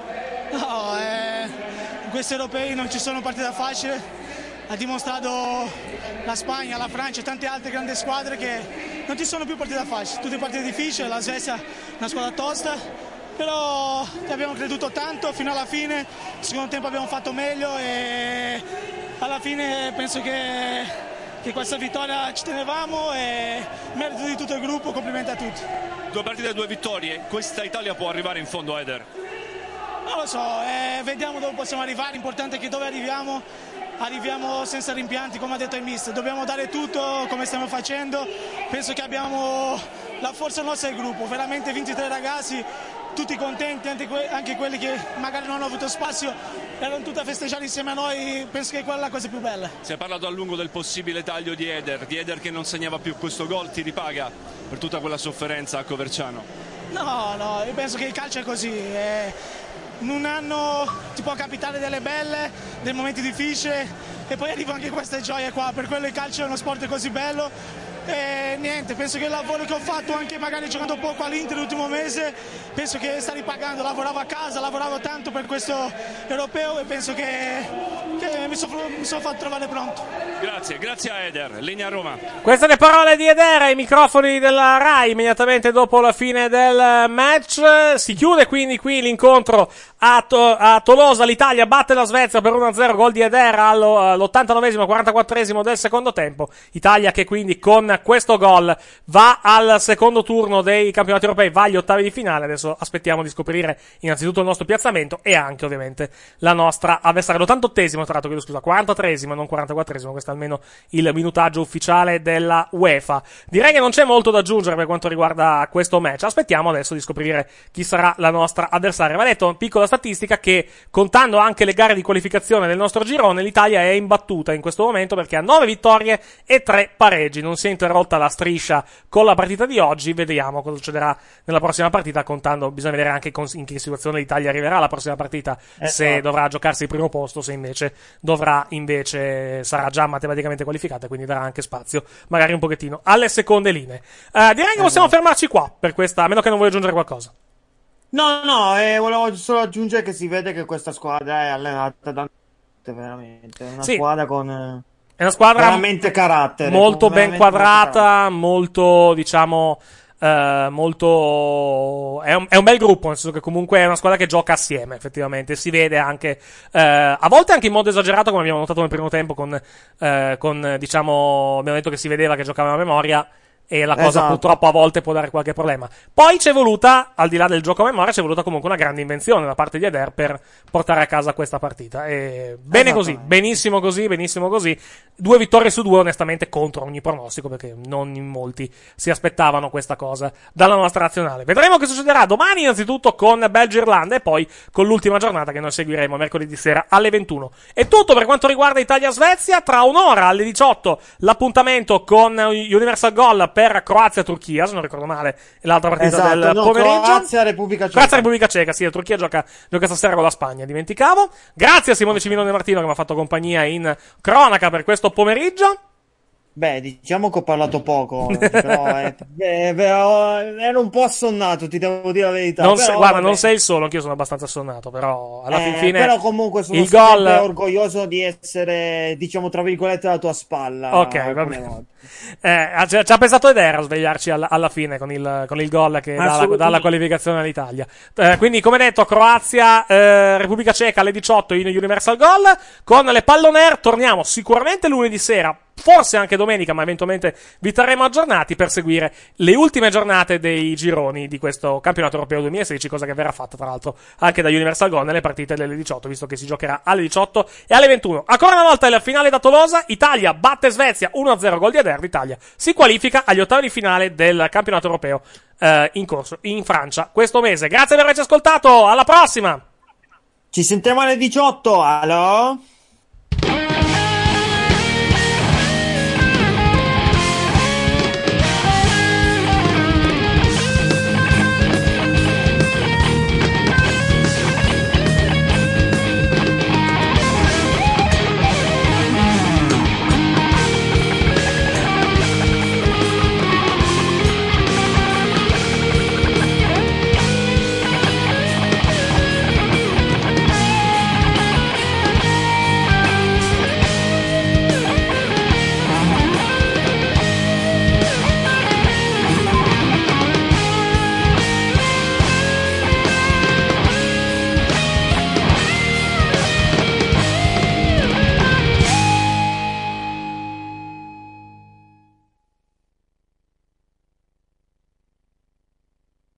No, eh, in questi europei non ci sono partite facili. Ha dimostrato la Spagna, la Francia e tante altre grandi squadre che non ci sono più partite facili. Tutte partite difficili, la Svezia è una squadra tosta, però ti abbiamo creduto tanto fino alla fine. Nel secondo tempo abbiamo fatto meglio e alla fine penso che che questa vittoria ci tenevamo, e merito di tutto il gruppo, complimenti a tutti. Due partite, due vittorie, questa Italia può arrivare in fondo, Eder? Non lo so, eh, vediamo dove possiamo arrivare, l'importante è che dove arriviamo, arriviamo senza rimpianti, come ha detto il mister, dobbiamo dare tutto come stiamo facendo, penso che abbiamo la forza nostra del gruppo, veramente ventitré ragazzi, tutti contenti, anche, que- anche quelli che magari non hanno avuto spazio, erano tutti a festeggiare insieme a noi, penso che quella è la cosa più bella. Si è parlato a lungo del possibile taglio di Eder, di Eder che non segnava più questo gol, ti ripaga per tutta quella sofferenza a Coverciano? No, no, io penso che il calcio è così, è... in un anno ti può capitare delle belle, dei momenti difficili e poi arriva anche queste gioie qua, per quello il calcio è uno sport così bello. E niente, penso che il lavoro che ho fatto anche magari giocando poco all'Inter l'ultimo mese, penso che sta ripagando, lavoravo a casa, lavoravo tanto per questo europeo e penso che, che mi sono, mi sono fatto trovare pronto. Grazie, grazie a Eder, linea Roma. Queste le parole di Eder ai microfoni della Rai immediatamente dopo la fine del match. Si chiude quindi qui l'incontro a, to- a Tolosa. L'Italia batte la Svezia per uno a zero, gol di Eder allo- all'ottantanovesimo, quarantaquattresimo del secondo tempo. Italia che quindi con questo gol va al secondo turno dei campionati europei, va agli ottavi di finale. Adesso aspettiamo di scoprire innanzitutto il nostro piazzamento e anche ovviamente la nostra avversaria. L'ottantottesimo, tra l'altro, chiedo scusa, quarantatreesimo, non quarantaquattresimo, questo è almeno il minutaggio ufficiale della UEFA. Direi che non c'è molto da aggiungere per quanto riguarda questo match. Aspettiamo adesso di scoprire chi sarà la nostra avversaria. Va detto, piccola statistica, che contando anche le gare di qualificazione del nostro girone, l'Italia è imbattuta in questo momento perché ha nove vittorie e tre pareggi. Non si è interrotta la striscia con la partita di oggi. Vediamo cosa succederà nella prossima partita, contando, bisogna vedere anche in che situazione l'Italia arriverà alla prossima partita, esatto. Se dovrà giocarsi il primo posto, se invece dovrà invece sarà già matematicamente qualificata, quindi darà anche spazio magari un pochettino alle seconde linee. Uh, direi che possiamo fermarci qua per questa, a meno che non vuoi aggiungere qualcosa. No, no, eh, volevo solo aggiungere che si vede che questa squadra è allenata da veramente, è una sì. squadra con è una squadra veramente carattere, molto ben quadrata, molto, molto diciamo Uh, molto è un, è un bel gruppo, nel senso che comunque è una squadra che gioca assieme, effettivamente si vede anche uh, a volte anche in modo esagerato, come abbiamo notato nel primo tempo con, uh, con diciamo abbiamo detto che si vedeva che giocava a memoria e la cosa esatto. Purtroppo a volte può dare qualche problema. Poi c'è voluta, al di là del gioco a memoria, c'è voluta comunque una grande invenzione da parte di Eder per portare a casa questa partita. E bene così, benissimo così, benissimo così. Due vittorie su due, onestamente, contro ogni pronostico, perché non in molti si aspettavano questa cosa dalla nostra nazionale. Vedremo che succederà domani, innanzitutto con Belgio-Irlanda e poi con l'ultima giornata che noi seguiremo mercoledì sera alle ventuno. È tutto per quanto riguarda Italia-Svezia. Tra un'ora alle diciotto l'appuntamento con Universal Goal per Croazia-Turchia, se non ricordo male, è l'altra partita esatto, del no, pomeriggio. Croazia-Repubblica Ceca. Croazia-Repubblica Ceca, sì, la Turchia gioca, gioca stasera con la Spagna, dimenticavo. Grazie a Simone Ciminone Martino che mi ha fatto compagnia in cronaca per questo pomeriggio. Beh, diciamo che ho parlato poco, però, eh, beh, però ero un po' assonnato, ti devo dire la verità. Non però, sei, guarda, vabbè. non sei il solo, anch'io sono abbastanza assonnato, però alla eh, fin fine però comunque sono il sempre gol orgoglioso di essere, diciamo, tra virgolette, alla tua spalla. Ok, va bene. Eh, ci, ci ha pensato Eder a svegliarci alla, alla fine con il, con il gol che dà la, dà la qualificazione all'Italia. Eh, quindi, come detto, Croazia, eh, Repubblica Ceca alle diciotto in Universal Goal. Con le Pallonere torniamo sicuramente lunedì sera, forse anche domenica, ma eventualmente vi terremo aggiornati per seguire le ultime giornate dei gironi di questo campionato europeo duemilasedici, cosa che verrà fatta tra l'altro anche da Universal Goal nelle partite delle diciotto, visto che si giocherà alle diciotto e alle ventuno. Ancora una volta il finale da Tolosa, Italia batte Svezia uno a zero, gol di Eder. L'Italia si qualifica agli ottavi di finale del campionato europeo eh, in corso in Francia questo mese. Grazie per averci ascoltato, alla prossima! Ci sentiamo alle diciotto, allo?